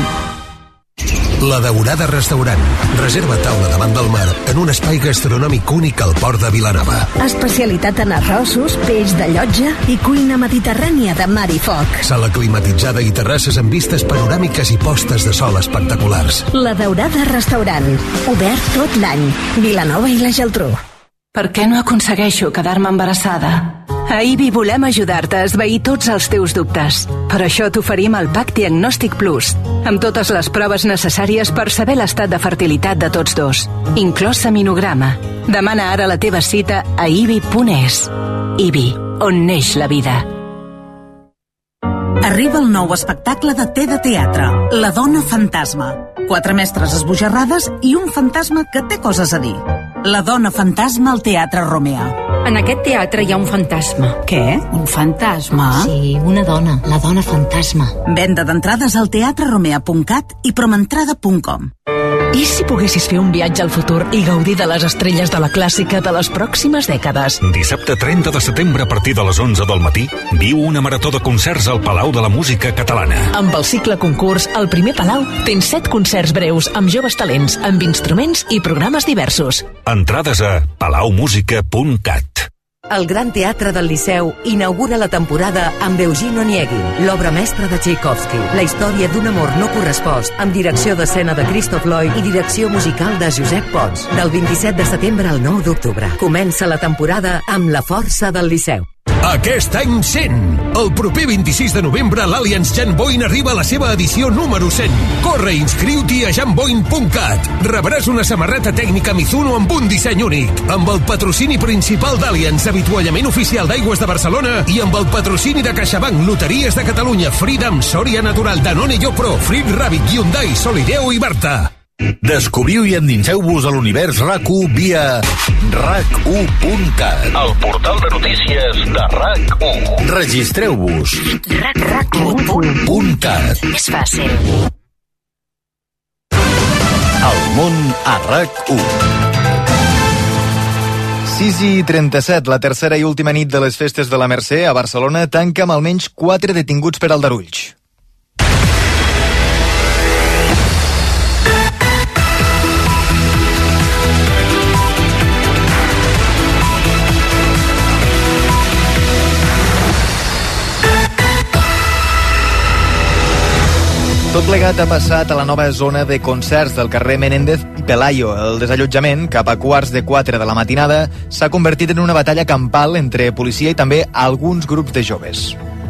La Daurada Restaurant. Reserva taula davant del mar en un espai gastronòmic únic al port de Vilanova. Especialitat en arrossos, peix de llotja i cuina mediterrània de mar i foc. Sala climatitzada i terrasses amb vistes panoràmiques i postes de sol espectaculars. La Daurada Restaurant. Obert tot l'any. Vilanova i la Geltrú. Per què no aconsegueixo quedar-me embarassada? A I B I volem ajudar-te a esvair tots els teus dubtes. Per això t'oferim el Pack Diagnòstic Plus, amb totes les proves necessàries per saber l'estat de fertilitat de tots dos, inclòs seminograma. Demana ara la teva cita a i b i punt es. I B I, on neix la vida. Arriba el nou espectacle de T de Teatre, La dona fantasma. Quatre mestres esbojarrades i un fantasma que té coses a dir. La dona fantasma al Teatre Romea. En aquest teatre hi ha un fantasma. Què? Un fantasma? Sí, una dona, la dona fantasma. Venda d'entrades al teatre romea punt cat i promentrada punt com. I si poguessis fer un viatge al futur i gaudir de les estrelles de la clàssica de les pròximes dècades? Dissabte trenta de setembre a partir de les onze del matí viu una marató de concerts al Palau de la Música Catalana. Amb el cicle concurs El Primer Palau tens set concerts breus amb joves talents, amb instruments i programes diversos. Entrades a palau música punt cat. El Gran Teatre del Liceu inaugura la temporada amb Eugene Onegin, l'obra mestra de Tchaikovsky, la història d'un amor no correspost, amb direcció d'escena de Christoph Lloyd i direcció musical de Josep Pons, del vint-i-set de setembre al nou d'octubre. Comença la temporada amb la força del Liceu. Aquest any cent! El proper vint-i-sis de novembre l'Allianz Jan Boyn arriba a la seva edició número cent. Corre i inscriu-t'hi a jan boyn punt cat. Rebràs una samarreta tècnica Mizuno amb un disseny únic, amb el patrocini principal d'Allianz, avituallament oficial d'Aigües de Barcelona, i amb el patrocini de CaixaBank, Loteries de Catalunya, Freedom, Soria Natural, Danone Yopro, Frit Rabbit, Hyundai, Solideo i Barta. Descobriu i endinseu-vos a l'univers RAC u via rac u punt cat, el portal de notícies de RAC u. Registreu-vos. rac u punt cat. És fàcil. El món a RAC u. sis i trenta-set, la tercera i última nit de les festes de la Mercè a Barcelona tanca amb almenys quatre detinguts per aldarulls. Tot plegat ha passat a la nova zona de concerts del carrer Menéndez i Pelayo. El desallotjament, cap a quarts de quatre de la matinada, s'ha convertit en una batalla campal entre policia i també alguns grups de joves.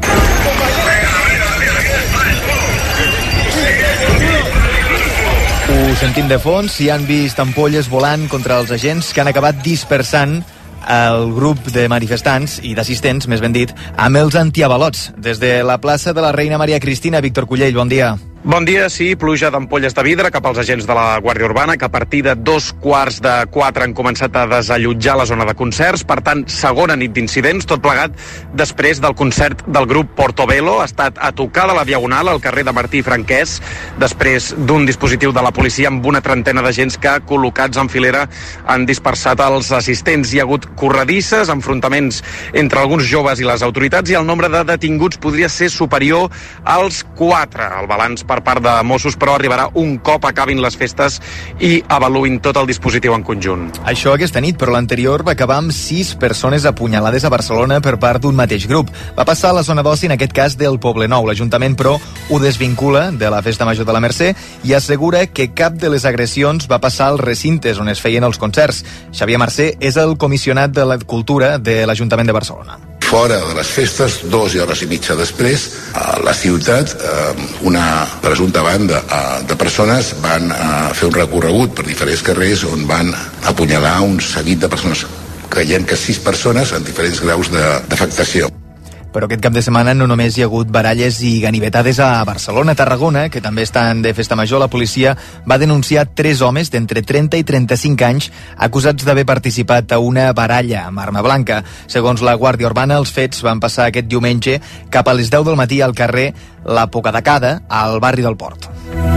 Ho sentim de fons, si han vist ampolles volant contra els agents que han acabat dispersant el grup de manifestants i d'assistents, més ben dit, amb els antiavalots. Des de la plaça de la Reina Maria Cristina, Víctor Cullell, bon dia. Bon dia, sí, pluja d'ampolles de vidre cap als agents de la Guàrdia Urbana, que a partir de dos quarts de quatre han començat a desallotjar la zona de concerts. Per tant, segona nit d'incidents, tot plegat després del concert del grup Portobello. Ha estat a tocar de la Diagonal, al carrer de Martí i Franquès, després d'un dispositiu de la policia amb una trentena d'agents que, col·locats en filera, han dispersat els assistents. Hi ha hagut corredisses, enfrontaments entre alguns joves i les autoritats, i el nombre de detinguts podria ser superior als quatre. El balanç per part de Mossos, però, arribarà un cop acabin les festes i avaluïn tot el dispositiu en conjunt. Això aquesta nit, però l'anterior va acabar amb sis persones apunyalades a Barcelona per part d'un mateix grup. Va passar a la zona d'oci, en aquest cas del Poblenou. L'Ajuntament, però, ho desvincula de la Festa Major de la Mercè i assegura que cap de les agressions va passar als recintes on es feien els concerts. Xavier Mercè és el comissionat de la Cultura de l'Ajuntament de Barcelona. Fora de les festes, dos hores i mitja després, a la ciutat, una presumpta banda de persones van fer un recorregut per diferents carrers on van apunyalar un seguit de persones. Creiem que sis persones en diferents graus d'afectació. Però aquest cap de setmana no només hi ha hagut baralles i ganivetades a Barcelona. A Tarragona, que també estan de festa major, la policia va denunciar tres homes d'entre trenta i trenta-cinc anys acusats d'haver participat a una baralla amb arma blanca. Segons la Guàrdia Urbana, els fets van passar aquest diumenge cap a les deu del matí al carrer La Pocadacada, al barri del Port.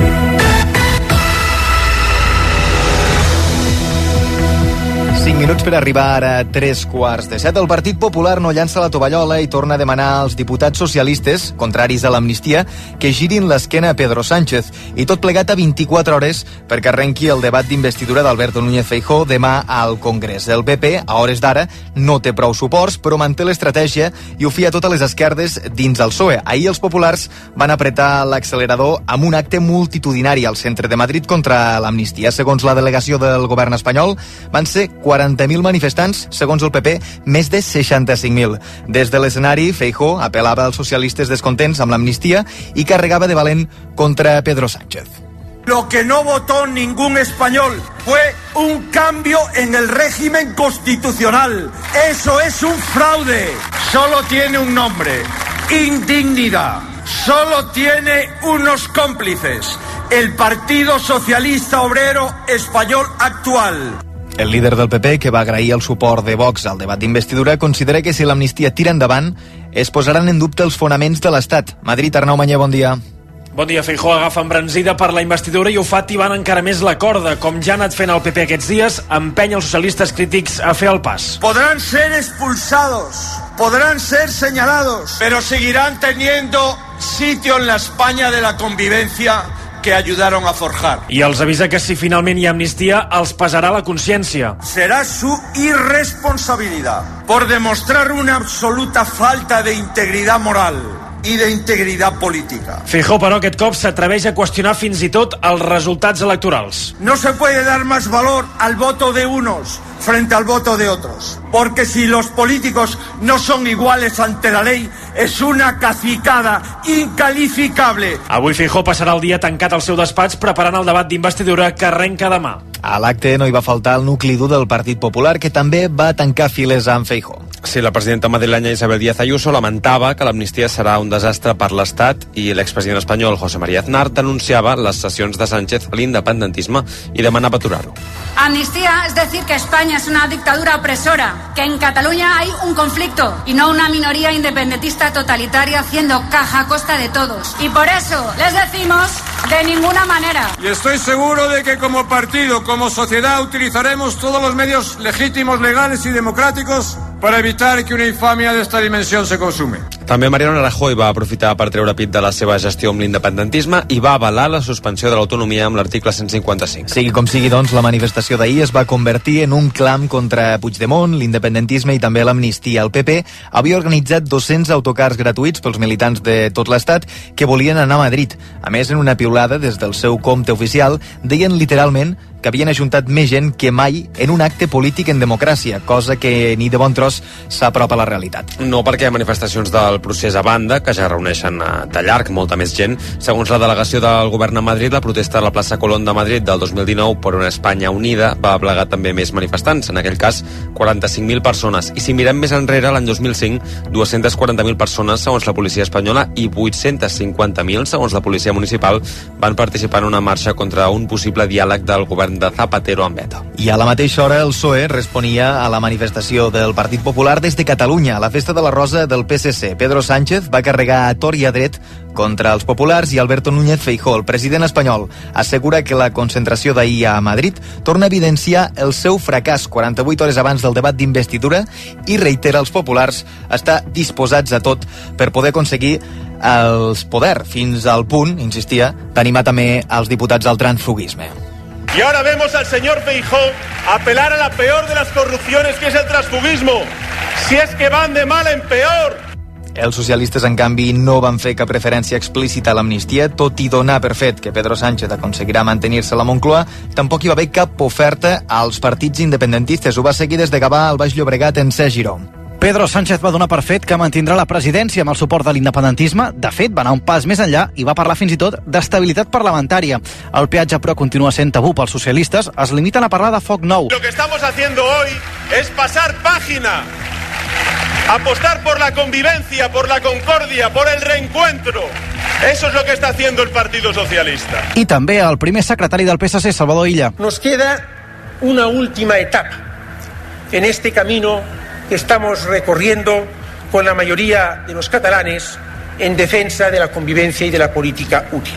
cinc minuts per arribar ara a tres quarts de set. El Partit Popular no llança la tovallola i torna a demanar als diputats socialistes, contraris a l'amnistia, que girin l'esquena a Pedro Sánchez. I tot plegat a vint-i-quatre hores perquè arrenqui el debat d'investidura d'Alberto Núñez Feijóo demà al Congrés. El P P, a hores d'ara, no té prou suports, però manté l'estratègia i ho fia totes les esquerdes dins el P S O E. Ahir els populars van apretar l'accelerador amb un acte multitudinari al centre de Madrid contra l'amnistia. Segons la delegació del govern espanyol, van ser quaranta mil manifestants, segons el P P, més de seixanta-cinc mil. Des de l'escenari, Feijóo apel·lava als socialistes descontents amb l'amnistia i carregava de valent contra Pedro Sánchez. Lo que no votó ningún español fue un cambio en el régimen constitucional. Eso es un fraude. Solo tiene un nombre: indignidad. Solo tiene unos cómplices: el Partido Socialista Obrero Español actual. El líder del P P, que va agrair el suport de Vox al debat d'investidura, considera que si l'amnistia tira endavant es posaran en dubte els fonaments de l'Estat. Madrid, Arnau Mañé, bon dia. Bon dia. Feijóo agafa embranzida per la investidura i ho fa tibant encara més la corda. Com ja ha anat fent el P P aquests dies, empeny els socialistes crítics a fer el pas. Podrán ser expulsados, podrán ser señalados, pero seguirán teniendo sitio en la España de la convivencia que ayudaron a forjar. I els avisa que si finalment hi ha amnistia, els pesarà la consciència. Será su irresponsabilidad por demostrar una absoluta falta de integridad moral i d'integritat política. Feijóo, però, aquest cop s'atreveix a qüestionar fins i tot els resultats electorals. No se puede dar más valor al voto de unos frente al voto de otros, porque si los políticos no son iguales ante la ley, es una cacicada incalificable. Avui Feijóo passarà el dia tancat al seu despatx preparant el debat d'investidura que arrenca demà. A l'acte no hi va faltar el nucli dur del Partit Popular, que també va tancar files amb Feijóo. Sí, la presidenta madrilenya Isabel Díaz Ayuso lamentava que l'amnistia serà un desastre per l'Estat i l'expresident espanyol José María Aznar denunciava les cessions de Sánchez a l'independentisme i demanava aturar-ho. Amnistía es decir que España es una dictadura opresora, que en Cataluña hay un conflicto y no una minoría independentista totalitaria haciendo caja a costa de todos. Y por eso les decimos de ninguna manera. Y estoy seguro de que como partido, como sociedad, utilizaremos todos los medios legítimos, legales y democráticos para evitar que una infamia de esta dimensión se consume. També Mariano Rajoy va aprofitar per treure pit de la seva gestió amb l'independentisme i va avalar la suspensió de l'autonomia amb l'article cent cinquanta-cinc. Sigui com sigui, doncs, la manifestació d'ahir es va convertir en un clam contra Puigdemont, l'independentisme i també l'amnistia. El P P havia organitzat dos-cents autocars gratuïts pels militants de tot l'Estat que volien anar a Madrid. A més, en una piulada des del seu compte oficial, deien literalment que havien ajuntat més gent que mai en un acte polític en democràcia, cosa que ni de bon tros s'apropa a la realitat. No, perquè manifestacions del procés a banda, que ja reuneixen de llarg molta més gent. Segons la delegació del govern a Madrid, la protesta a la plaça Colón de Madrid del dos mil dinou per una Espanya unida va aplegar també més manifestants, en aquell cas quaranta-cinc mil persones. I si mirem més enrere, l'any dos mil cinc, dues-centes quaranta mil persones, segons la policia espanyola, i vuit-centes cinquanta mil, segons la policia municipal, van participar en una marxa contra un possible diàleg del govern de Zapatero amb ETA. I a la mateixa hora el P S O E responia a la manifestació del Partit Popular des de Catalunya, a la Festa de la Rosa del P S C. Pedro Sánchez va carregar a tor i a dret contra els populars i Alberto Núñez Feijóo, el president espanyol, assegura que la concentració d'ahir a Madrid torna a evidenciar el seu fracàs quaranta-vuit hores abans del debat d'investidura i reitera als populars estar disposats a tot per poder aconseguir el poder, fins al punt, insistia, d'animar també als diputats al transfuguisme. Y ahora vemos al señor Feijóo apelar a la peor de las corrupciones, que es el transfugismo. Si es que van de mal en peor. Els socialistes, en canvi, no van fer cap referència explícita a l'amnistia, tot i donar per fet que Pedro Sánchez aconseguirà mantenir-se a la Moncloa. Tampoc hi va haver cap oferta als partits independentistes. Ho va seguir des de Gavà al Baix Llobregat en Ser Giró. Pedro Sánchez va donar per fet que mantindrà la presidència amb el suport de l'independentisme. De fet, va anar un pas més enllà i va parlar fins i tot d'estabilitat parlamentària. El peatge, però, continua sent tabú pels socialistes. Es limiten a parlar de foc nou. Lo que estamos haciendo hoy es pasar página. Apostar por la convivencia, por la concordia, por el reencuentro. Eso es lo que está haciendo el Partido Socialista. I també el primer secretari del P S C, Salvador Illa. Nos queda una última etapa en este camino que estamos recorriendo con la mayoría de los catalanes en defensa de la convivencia y de la política útil.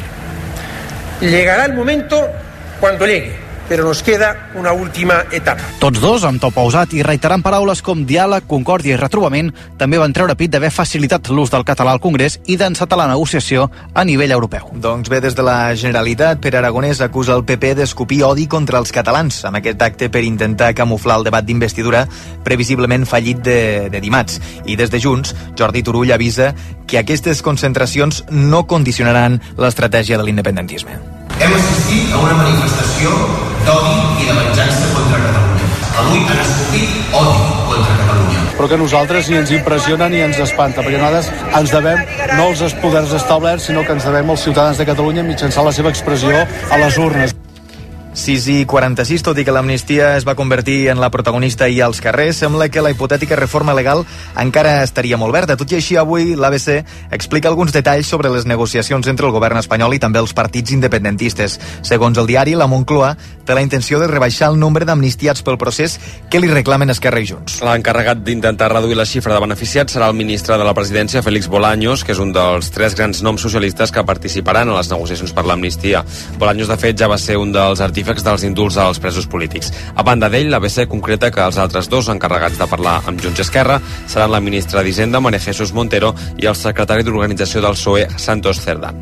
Llegará el momento cuando llegue, però nos queda una última etapa. Tots dos, amb to pausat i reiterant paraules com diàleg, concòrdia i retrobament, també van treure pit d'haver facilitat l'ús del català al Congrés i d'encetar la negociació a nivell europeu. Doncs bé, des de la Generalitat, Pere Aragonès acusa el P P d'escopir odi contra els catalans amb aquest acte per intentar camuflar el debat d'investidura previsiblement fallit de, de dimarts. I des de Junts, Jordi Turull avisa que aquestes concentracions no condicionaran l'estratègia de l'independentisme. Hem assistit a una manifestació d'odi i de venjança contra Catalunya. Avui han escollit odi contra Catalunya. Però que a nosaltres ni ens impressiona ni ens espanta, perquè nosaltres ens devem no als poders establerts, sinó que ens devem als ciutadans de Catalunya mitjançant la seva expressió a les urnes. sis i quaranta-sis, tot i que l'amnistia es va convertir en la protagonista i als carrers, sembla que la hipotètica reforma legal encara estaria molt verda. Tot i així, avui l'A B C explica alguns detalls sobre les negociacions entre el govern espanyol i també els partits independentistes. Segons el diari, la Moncloa té la intenció de rebaixar el nombre d'amnistiats pel procés que li reclamen Esquerra i Junts. L'encarregat d'intentar reduir la xifra de beneficiats serà el ministre de la Presidència, Félix Bolaños, que és un dels tres grans noms socialistes que participaran en les negociacions per l'amnistia. Bolaños, de fet, ja va ser un dels artífexs dels indults als presos polítics. A banda d'ell, l'A B C concreta que els altres dos encarregats de parlar amb Junts i Esquerra seran la ministra d'Hisenda, María Jesús Montero, i el secretari d'Organització del P S O E, Santos Cerdán.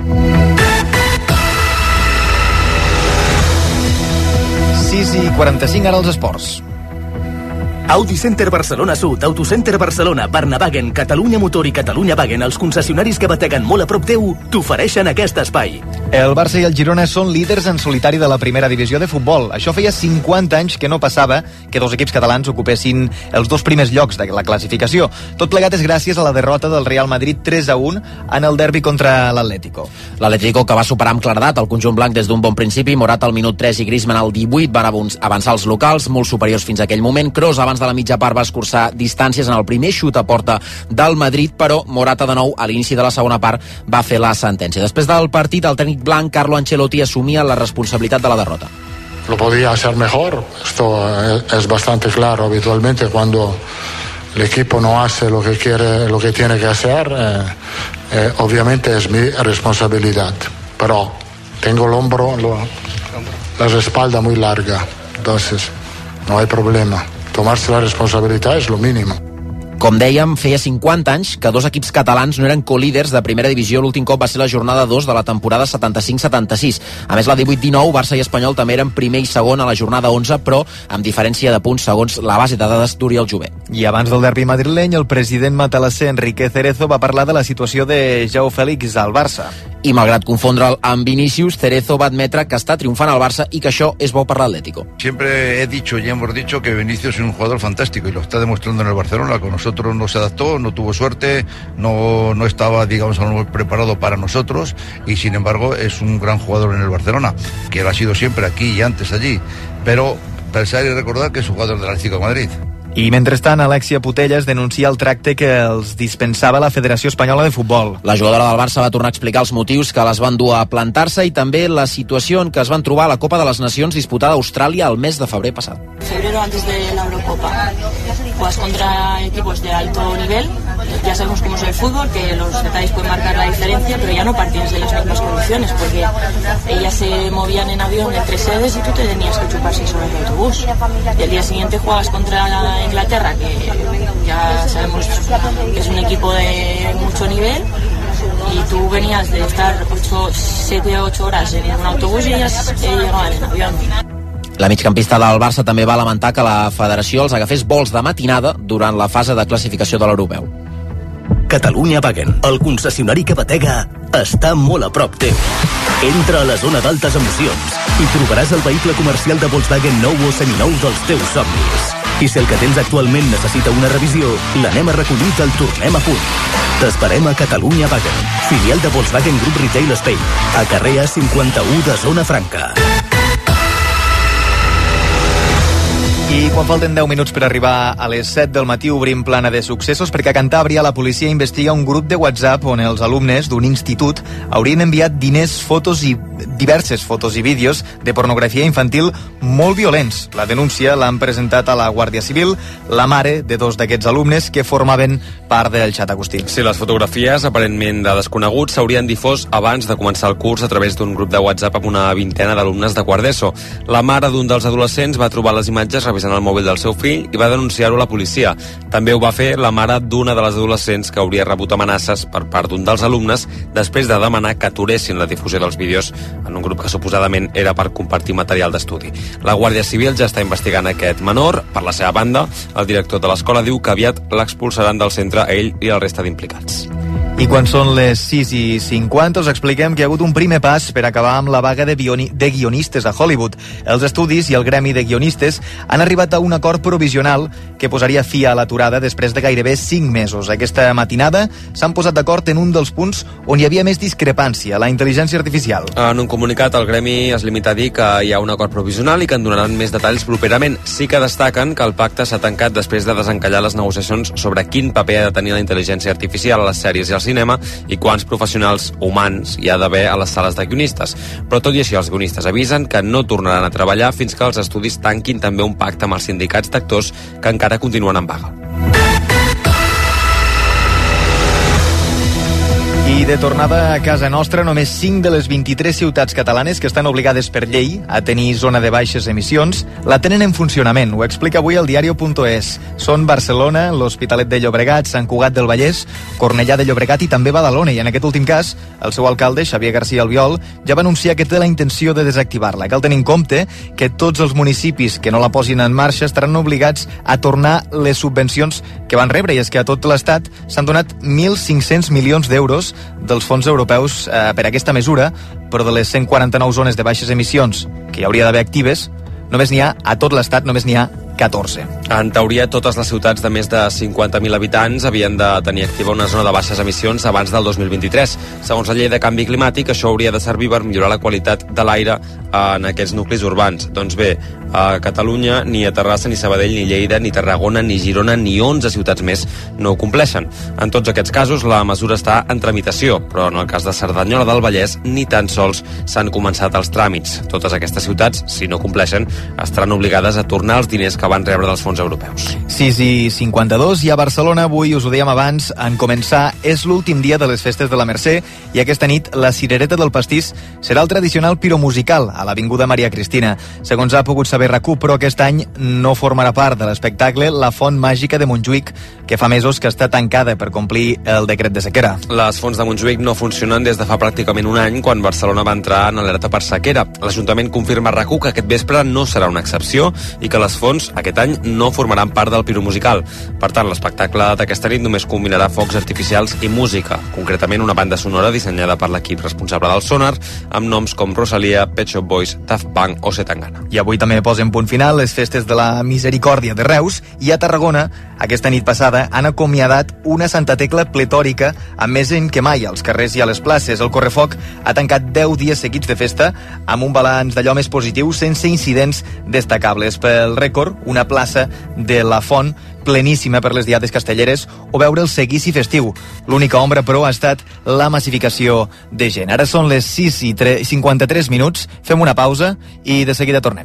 sis i quaranta-cinc, ara els esports. Audi Center Barcelona Sud, Autocenter Barcelona, Barnavagen, Catalunya Motor i Catalunya Wagen, els concessionaris que bateguen molt a prop teu, t'ofereixen aquest espai. El Barça i el Girona són líders en solitari de la primera divisió de futbol. Això feia cinquanta anys que no passava que dos equips catalans ocupessin els dos primers llocs de la classificació. Tot plegat és gràcies a la derrota del Real Madrid tres a un en el derbi contra l'Atlético. L'Atlético, que va superar amb claredat el conjunt blanc des d'un bon principi, Morata al minut tres i Griezmann al divuit van avançar els locals, molt superiors fins a aquell moment. Kroos, abans de la mitja part, va escurçar distàncies en el primer xut a porta del Madrid, però Morata de nou a l'inici de la segona part va fer la sentència. Després del partit, el tècnic blanc Carlo Ancelotti assumia la responsabilitat de la derrota. Lo podía hacer mejor, esto es bastante claro. Habitualmente cuando el equipo no hace lo que quiere, lo que tiene que hacer, eh, eh, obviamente es mi responsabilidad, pero tengo el hombro, lo, la espalda muy larga, entonces no hay problema. Tomarse la responsabilitat és lo mínim. Com dèiem, feia cinquanta anys que dos equips catalans no eren co-líders de primera divisió. L'últim cop va ser la jornada dos de la temporada setanta-cinc setanta-sis. A més, la divuit dinou, Barça i Espanyol també eren primer i segon a la jornada onze, però amb diferència de punts segons la base de dades d'Oriol Jové. I abans del derbi madrileny, el president matalasser Enrique Cerezo va parlar de la situació de Joao Félix al Barça. I malgrat confondre'l amb Vinícius, Cerezo va admetre que està triomfant al Barça i que això és bo per l'Atlético. Siempre he dicho y hemos dicho que Vinicius es un jugador fantástico y lo está demostrando en el Barcelona. Con nosotros no se adaptó, no tuvo suerte, no, no estaba, digamos, preparado para nosotros y sin embargo es un gran jugador en el Barcelona, que lo ha sido siempre aquí y antes allí. Pero pensar y recordar que es un jugador del Atlético de Madrid. I mentrestant, Alexia Putellas denuncia el tracte que els dispensava la Federació Espanyola de Futbol. La jugadora del Barça va tornar a explicar els motius que les van dur a plantar-se i també la situació en què es van trobar a la Copa de les Nacions disputada a Austràlia el mes de febrer passat. Febrero, antes de la Eurocopa, juegas contra equipos de alto nivel. Ya sabemos cómo es el fútbol, que los detalles pueden marcar la diferencia, pero ya no partías de las mismas condiciones, porque ellas se movían en avión entre sedes y tú te tenías que chupar seis horas de autobús. Y al día siguiente juegas contra la Inglaterra, que ya sabemos que es un equipo de mucho nivel, y tú venías de estar siete o ocho horas en un autobús y ellas eh, llegaban en avión. La migcampista del Barça també va lamentar que la federació els agafés vols de matinada durant la fase de classificació de l'Europeu. Catalunya Wagen, el concessionari que batega, està molt a prop teu. Entra a la zona d'altes emocions i trobaràs el vehicle comercial de Volkswagen nou o seminou dels teus somnis. I si el que tens actualment necessita una revisió, l'anem a recollir i te'l tornem a punt. T'esperem a Catalunya Wagen, filial de Volkswagen Group Retail Spain, a carrer A cinquanta-u de Zona Franca. I quan falten deu minuts per arribar a les set del matí obrim plana de successos perquè a Cantàbria la policia investiga un grup de WhatsApp on els alumnes d'un institut haurien enviat diners, fotos i diverses fotos i vídeos de pornografia infantil molt violents. La denúncia l'han presentat a la Guàrdia Civil la mare de dos d'aquests alumnes que formaven part del xat Agustí. Sí, les fotografies, aparentment de desconeguts, s'haurien difós abans de començar el curs a través d'un grup de WhatsApp amb una vintena d'alumnes de quart d'ESO. La mare d'un dels adolescents va trobar les imatges revisant el mòbil del seu fill i va denunciar-ho a la policia. També ho va fer la mare d'una de les adolescents que hauria rebut amenaces per part d'un dels alumnes després de demanar que aturessin la difusió dels vídeos en un grup que suposadament era per compartir material d'estudi. La Guàrdia Civil ja està investigant aquest menor. Per la seva banda, el director de l'escola diu que aviat l'expulsaran del centre a ell i el resta d'implicats. I quan són les sis i cinquanta us expliquem que hi ha hagut un primer pas per acabar amb la vaga de, de guionistes a Hollywood. Els estudis i el gremi de guionistes han arribat a un acord provisional que posaria fi a l'aturada després de gairebé cinc mesos. Aquesta matinada s'han posat d'acord en un dels punts on hi havia més discrepància, la intel·ligència artificial. En un comunicat, el gremi es limita a dir que hi ha un acord provisional i que en donaran més detalls properament. Sí que destaquen que el pacte s'ha tancat després de desencallar les negociacions sobre quin paper ha de tenir la intel·ligència artificial a les sèries i al cinema i quants professionals humans hi ha d'haver a les sales de guionistes. Però tot i així els guionistes avisen que no tornaran a treballar fins que els estudis tanquin també un pacte amb els sindicats d'actors que encara continuen en vaga. I de tornada a casa nostra, només cinc de les vint-i-tres ciutats catalanes que estan obligades per llei a tenir zona de baixes emissions la tenen en funcionament. Ho explica avui el diario punto es. Són Barcelona, l'Hospitalet de Llobregat, Sant Cugat del Vallès, Cornellà de Llobregat i també Badalona. I en aquest últim cas, el seu alcalde, Xavier García Albiol, ja va anunciar que té la intenció de desactivar-la. Cal tenir en compte que tots els municipis que no la posin en marxa estaran obligats a tornar les subvencions que van rebre. I és que a tot l'Estat s'han donat mil cinc-cents milions d'euros dels fons europeus eh, per aquesta mesura, però de les cent quaranta-nou zones de baixes emissions que hi hauria d'haver actives, només n'hi ha, a tot l'Estat, només n'hi ha catorze. En teoria, totes les ciutats de més de cinquanta mil habitants havien de tenir activa una zona de baixes emissions abans del dos mil vint-i-tres. Segons la llei de canvi climàtic, això hauria de servir per millorar la qualitat de l'aire en aquests nuclis urbans. Doncs bé, a Catalunya, ni a Terrassa, ni Sabadell, ni Lleida, ni Tarragona, ni Girona, ni onze ciutats més no ho compleixen. En tots aquests casos, la mesura està en tramitació, però en el cas de Cerdanyola del Vallès, ni tan sols s'han començat els tràmits. Totes aquestes ciutats, si no compleixen, estaran obligades a tornar els diners que van rebre dels fons europeus. sis i cinquanta-dos, i a Barcelona avui, us ho dèiem abans, en començar és l'últim dia de les festes de la Mercè i aquesta nit la cirereta del pastís serà el tradicional piromusical a l'Avinguda Maria Cristina. Segons ha pogut saber RAC u, però aquest any no formarà part de l'espectacle La Font Màgica de Montjuïc, que fa mesos que està tancada per complir el decret de sequera. Les fonts de Montjuïc no funcionen des de fa pràcticament un any, quan Barcelona va entrar en alerta per sequera. L'Ajuntament confirma a RAC u que aquest vespre no serà una excepció i que les fonts aquest any no formaran part del Piro Musical. Per tant, l'espectacle d'aquesta nit només combinarà focs artificials i música, concretament una banda sonora dissenyada per l'equip responsable del Sonar, amb noms com Rosalia, Pet Shop Boys, Daft Punk o Zetangana. I avui també posen punt final les festes de la Misericòrdia de Reus, i a Tarragona, aquesta nit passada, han acomiadat una Santa Tecla pletòrica amb més gent que mai als carrers i a les places. El Correfoc ha tancat deu dies seguits de festa amb un balanç d'allò més positiu, sense incidents destacables. Pel rècord, una plaça de la Font pleníssima per les diades castelleres o veure el seguici festiu. L'única ombra, però, ha estat la massificació de gent. Ara són les sis i cinquanta-tres minuts, fem una pausa i de seguida tornem.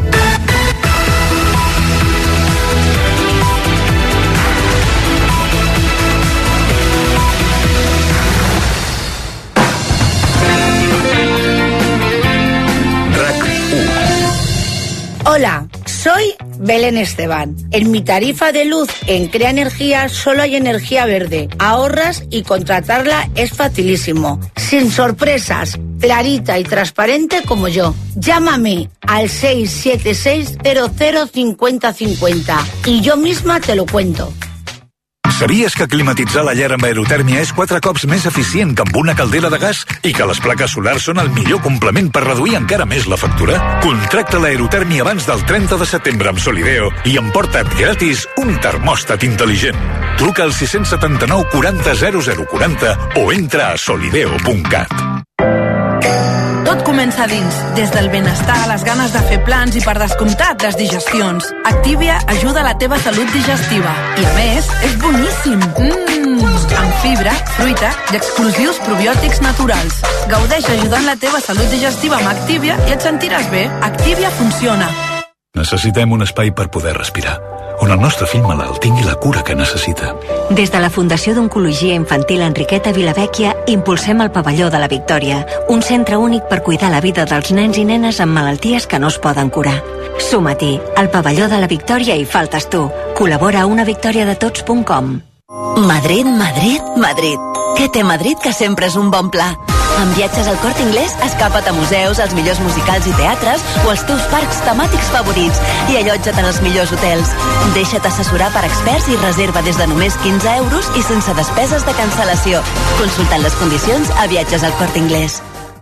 Hola, soy Belén Esteban. En mi tarifa de luz en Crea Energía solo hay energía verde. Ahorras y contratarla es facilísimo. Sin sorpresas, clarita y transparente como yo. Llámame al seis siete seis cero cero cinco cero cinco cero y yo misma te lo cuento. Sabies que climatitzar la llar amb aerotèrmia és quatre cops més eficient que amb una caldera de gas i que les plaques solars són el millor complement per reduir encara més la factura? Contracta l'aerotèrmia abans del trenta de setembre amb Solideo i emporta't gratis un termòstat intel·ligent. Truca al sis set nou quaranta zero zero quaranta o entra a solideo punt cat. Tot comença dins, des del benestar a les ganes de fer plans i, per descomptat, les digestions. Activia ajuda a la teva salut digestiva. I, a més, és boníssim. Mmm, amb fibra, fruita i exclusius probiòtics naturals. Gaudeix ajudant la teva salut digestiva amb Activia i et sentiràs bé. Activia funciona. Necessitem un espai per poder respirar, on el nostre fill malalt tingui la cura que necessita. Des de la Fundació d'Oncologia Infantil Enriqueta Vilavecchia impulsem el Pavelló de la Victòria, un centre únic per cuidar la vida dels nens i nenes amb malalties que no es poden curar. Suma-t'hi, al Pavelló de la Victòria hi faltes tu. Col·labora a una victòria de tots punt com. Madrid, Madrid, Madrid. Què té Madrid que sempre és un bon pla? Amb viatges al Corte Inglés, escapa't a museus, als millors musicals i teatres o als teus parcs temàtics favorits i allotja't en els millors hotels. Deixa't assessorar per experts i reserva des de només quinze euros i sense despeses de cancel·lació. Consultant les condicions a Viatges al Corte Inglés.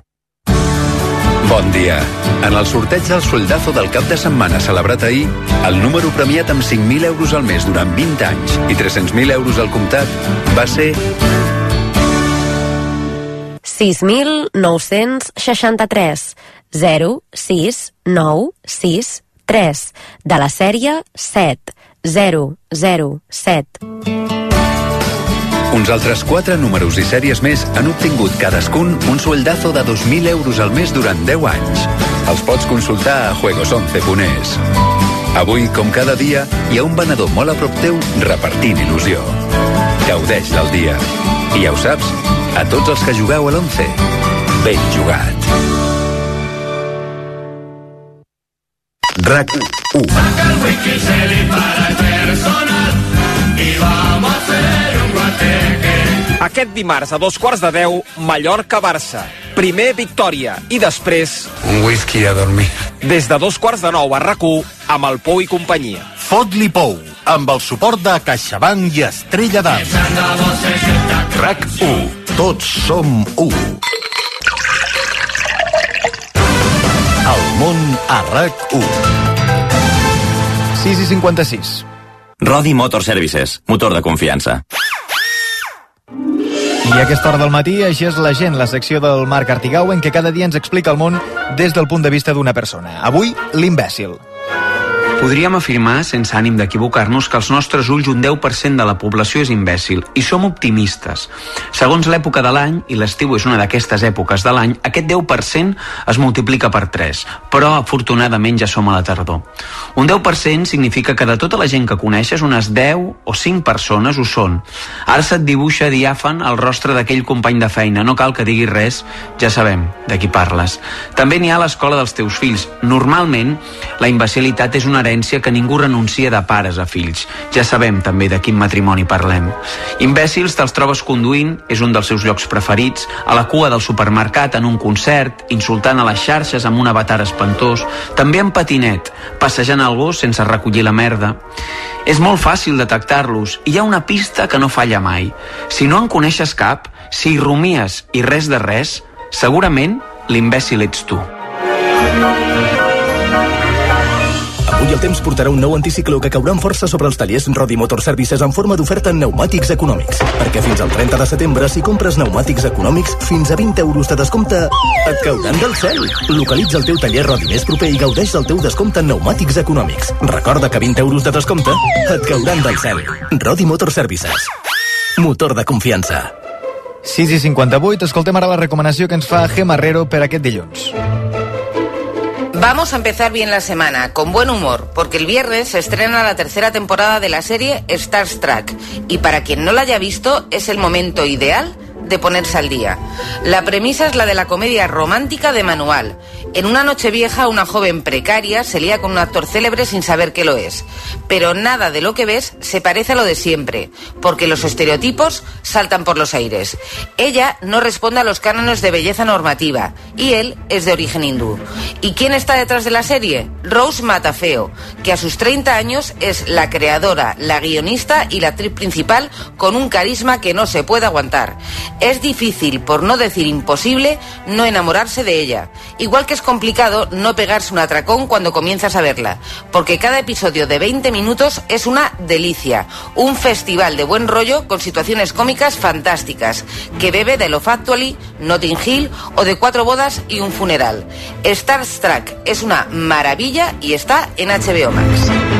Bon dia. En el sorteig del soldazo del cap de setmana celebrat ahir, el número premiat amb cinc mil euros al mes durant vint anys i tres-cents mil euros al comptat va ser sis mil nou-cents seixanta-tres zero sis nou sis tres de la sèrie set zero zero set. Uns altres quatre números i sèries més han obtingut cadascun un sueldazo de dos mil euros al mes durant deu anys. Els pots consultar a juegos once punt es. Avui, com cada dia, hi ha un venedor molt a prop teu repartint il·lusió. Gaudeix del dia. I ja ho saps, a tots els que jugueu a l'once, ben jugat. RAC u. Aquest dimarts a dos quarts de deu, Mallorca-Barça. Primer Victòria i després... Un whisky a dormir. Des de dos quarts de nou a RAC u amb el Pou i companyia. Fot-li Pou, amb el suport de CaixaBank i Estrella d'Am. RAC u. Tots som u. El món a RAC u. sis i cinquanta-sis. Rodi Motor Services, motor de confiança. I a aquesta hora del matí, així és la gent, la secció del Marc Artigau, en què cada dia ens explica el món des del punt de vista d'una persona. Avui, l'imbècil. Podríem afirmar, sense ànim d'equivocar-nos, que als nostres ulls un deu per cent de la població és imbècil, i som optimistes. Segons l'època de l'any, i l'estiu és una d'aquestes èpoques de l'any, aquest deu per cent es multiplica per tres, però afortunadament ja som a la tardor. Un deu per cent significa que de tota la gent que coneixes, unes deu o cinc persones ho són. Ara se't dibuixa diàfan el rostre d'aquell company de feina, no cal que diguis res, ja sabem de qui parles. També n'hi ha a l'escola dels teus fills. Normalment, la imbecilitat és una herència que ningú renuncia de pares a fills. Ja sabem també de quin matrimoni parlem. Imbècils te'ls trobes conduint, és un dels seus llocs preferits, a la cua del supermercat, en un concert, insultant a les xarxes amb un avatar espantós, també en patinet, passejant el gos sense recollir la merda. És molt fàcil detectar-los i hi ha una pista que no falla mai. Si no en coneixes cap, si hi rumies i res de res, segurament l'imbècil ets tu. Avui el temps portarà un nou anticicló que caurà amb força sobre els tallers Rodi Motor Services en forma d'oferta en pneumàtics econòmics. Perquè fins al trenta de setembre, si compres pneumàtics econòmics, fins a vint euros de descompte et cauran del cel. Localitza el teu taller Rodi més proper i gaudeix del teu descompte en pneumàtics econòmics. Recorda que vint euros de descompte et cauran del cel. Rodi Motor Services. Motor de confiança. sis i cinquanta-vuit, escoltem ara la recomanació que ens fa Gemma Herrero per aquest dilluns. Vamos a empezar bien la semana, con buen humor, porque el viernes se estrena la tercera temporada de la serie Star Trek, y para quien no la haya visto, es el momento ideal de ponerse al día. La premisa es la de la comedia romántica de manual. En una noche vieja, una joven precaria se lía con un actor célebre sin saber que lo es. Pero nada de lo que ves se parece a lo de siempre, porque los estereotipos saltan por los aires. Ella no responde a los cánones de belleza normativa, y él es de origen hindú. ¿Y quién está detrás de la serie? Rose Matafeo, que a sus treinta años es la creadora, la guionista y la actriz principal, con un carisma que no se puede aguantar. Es difícil, por no decir imposible, no enamorarse de ella. Igual que es complicado no pegarse un atracón cuando comienzas a verla, porque cada episodio de veinte minutos es una delicia, un festival de buen rollo con situaciones cómicas fantásticas, que bebe de Love Actually, Notting Hill o de Cuatro bodas y un funeral. Star Trek es una maravilla y está en H B O Max.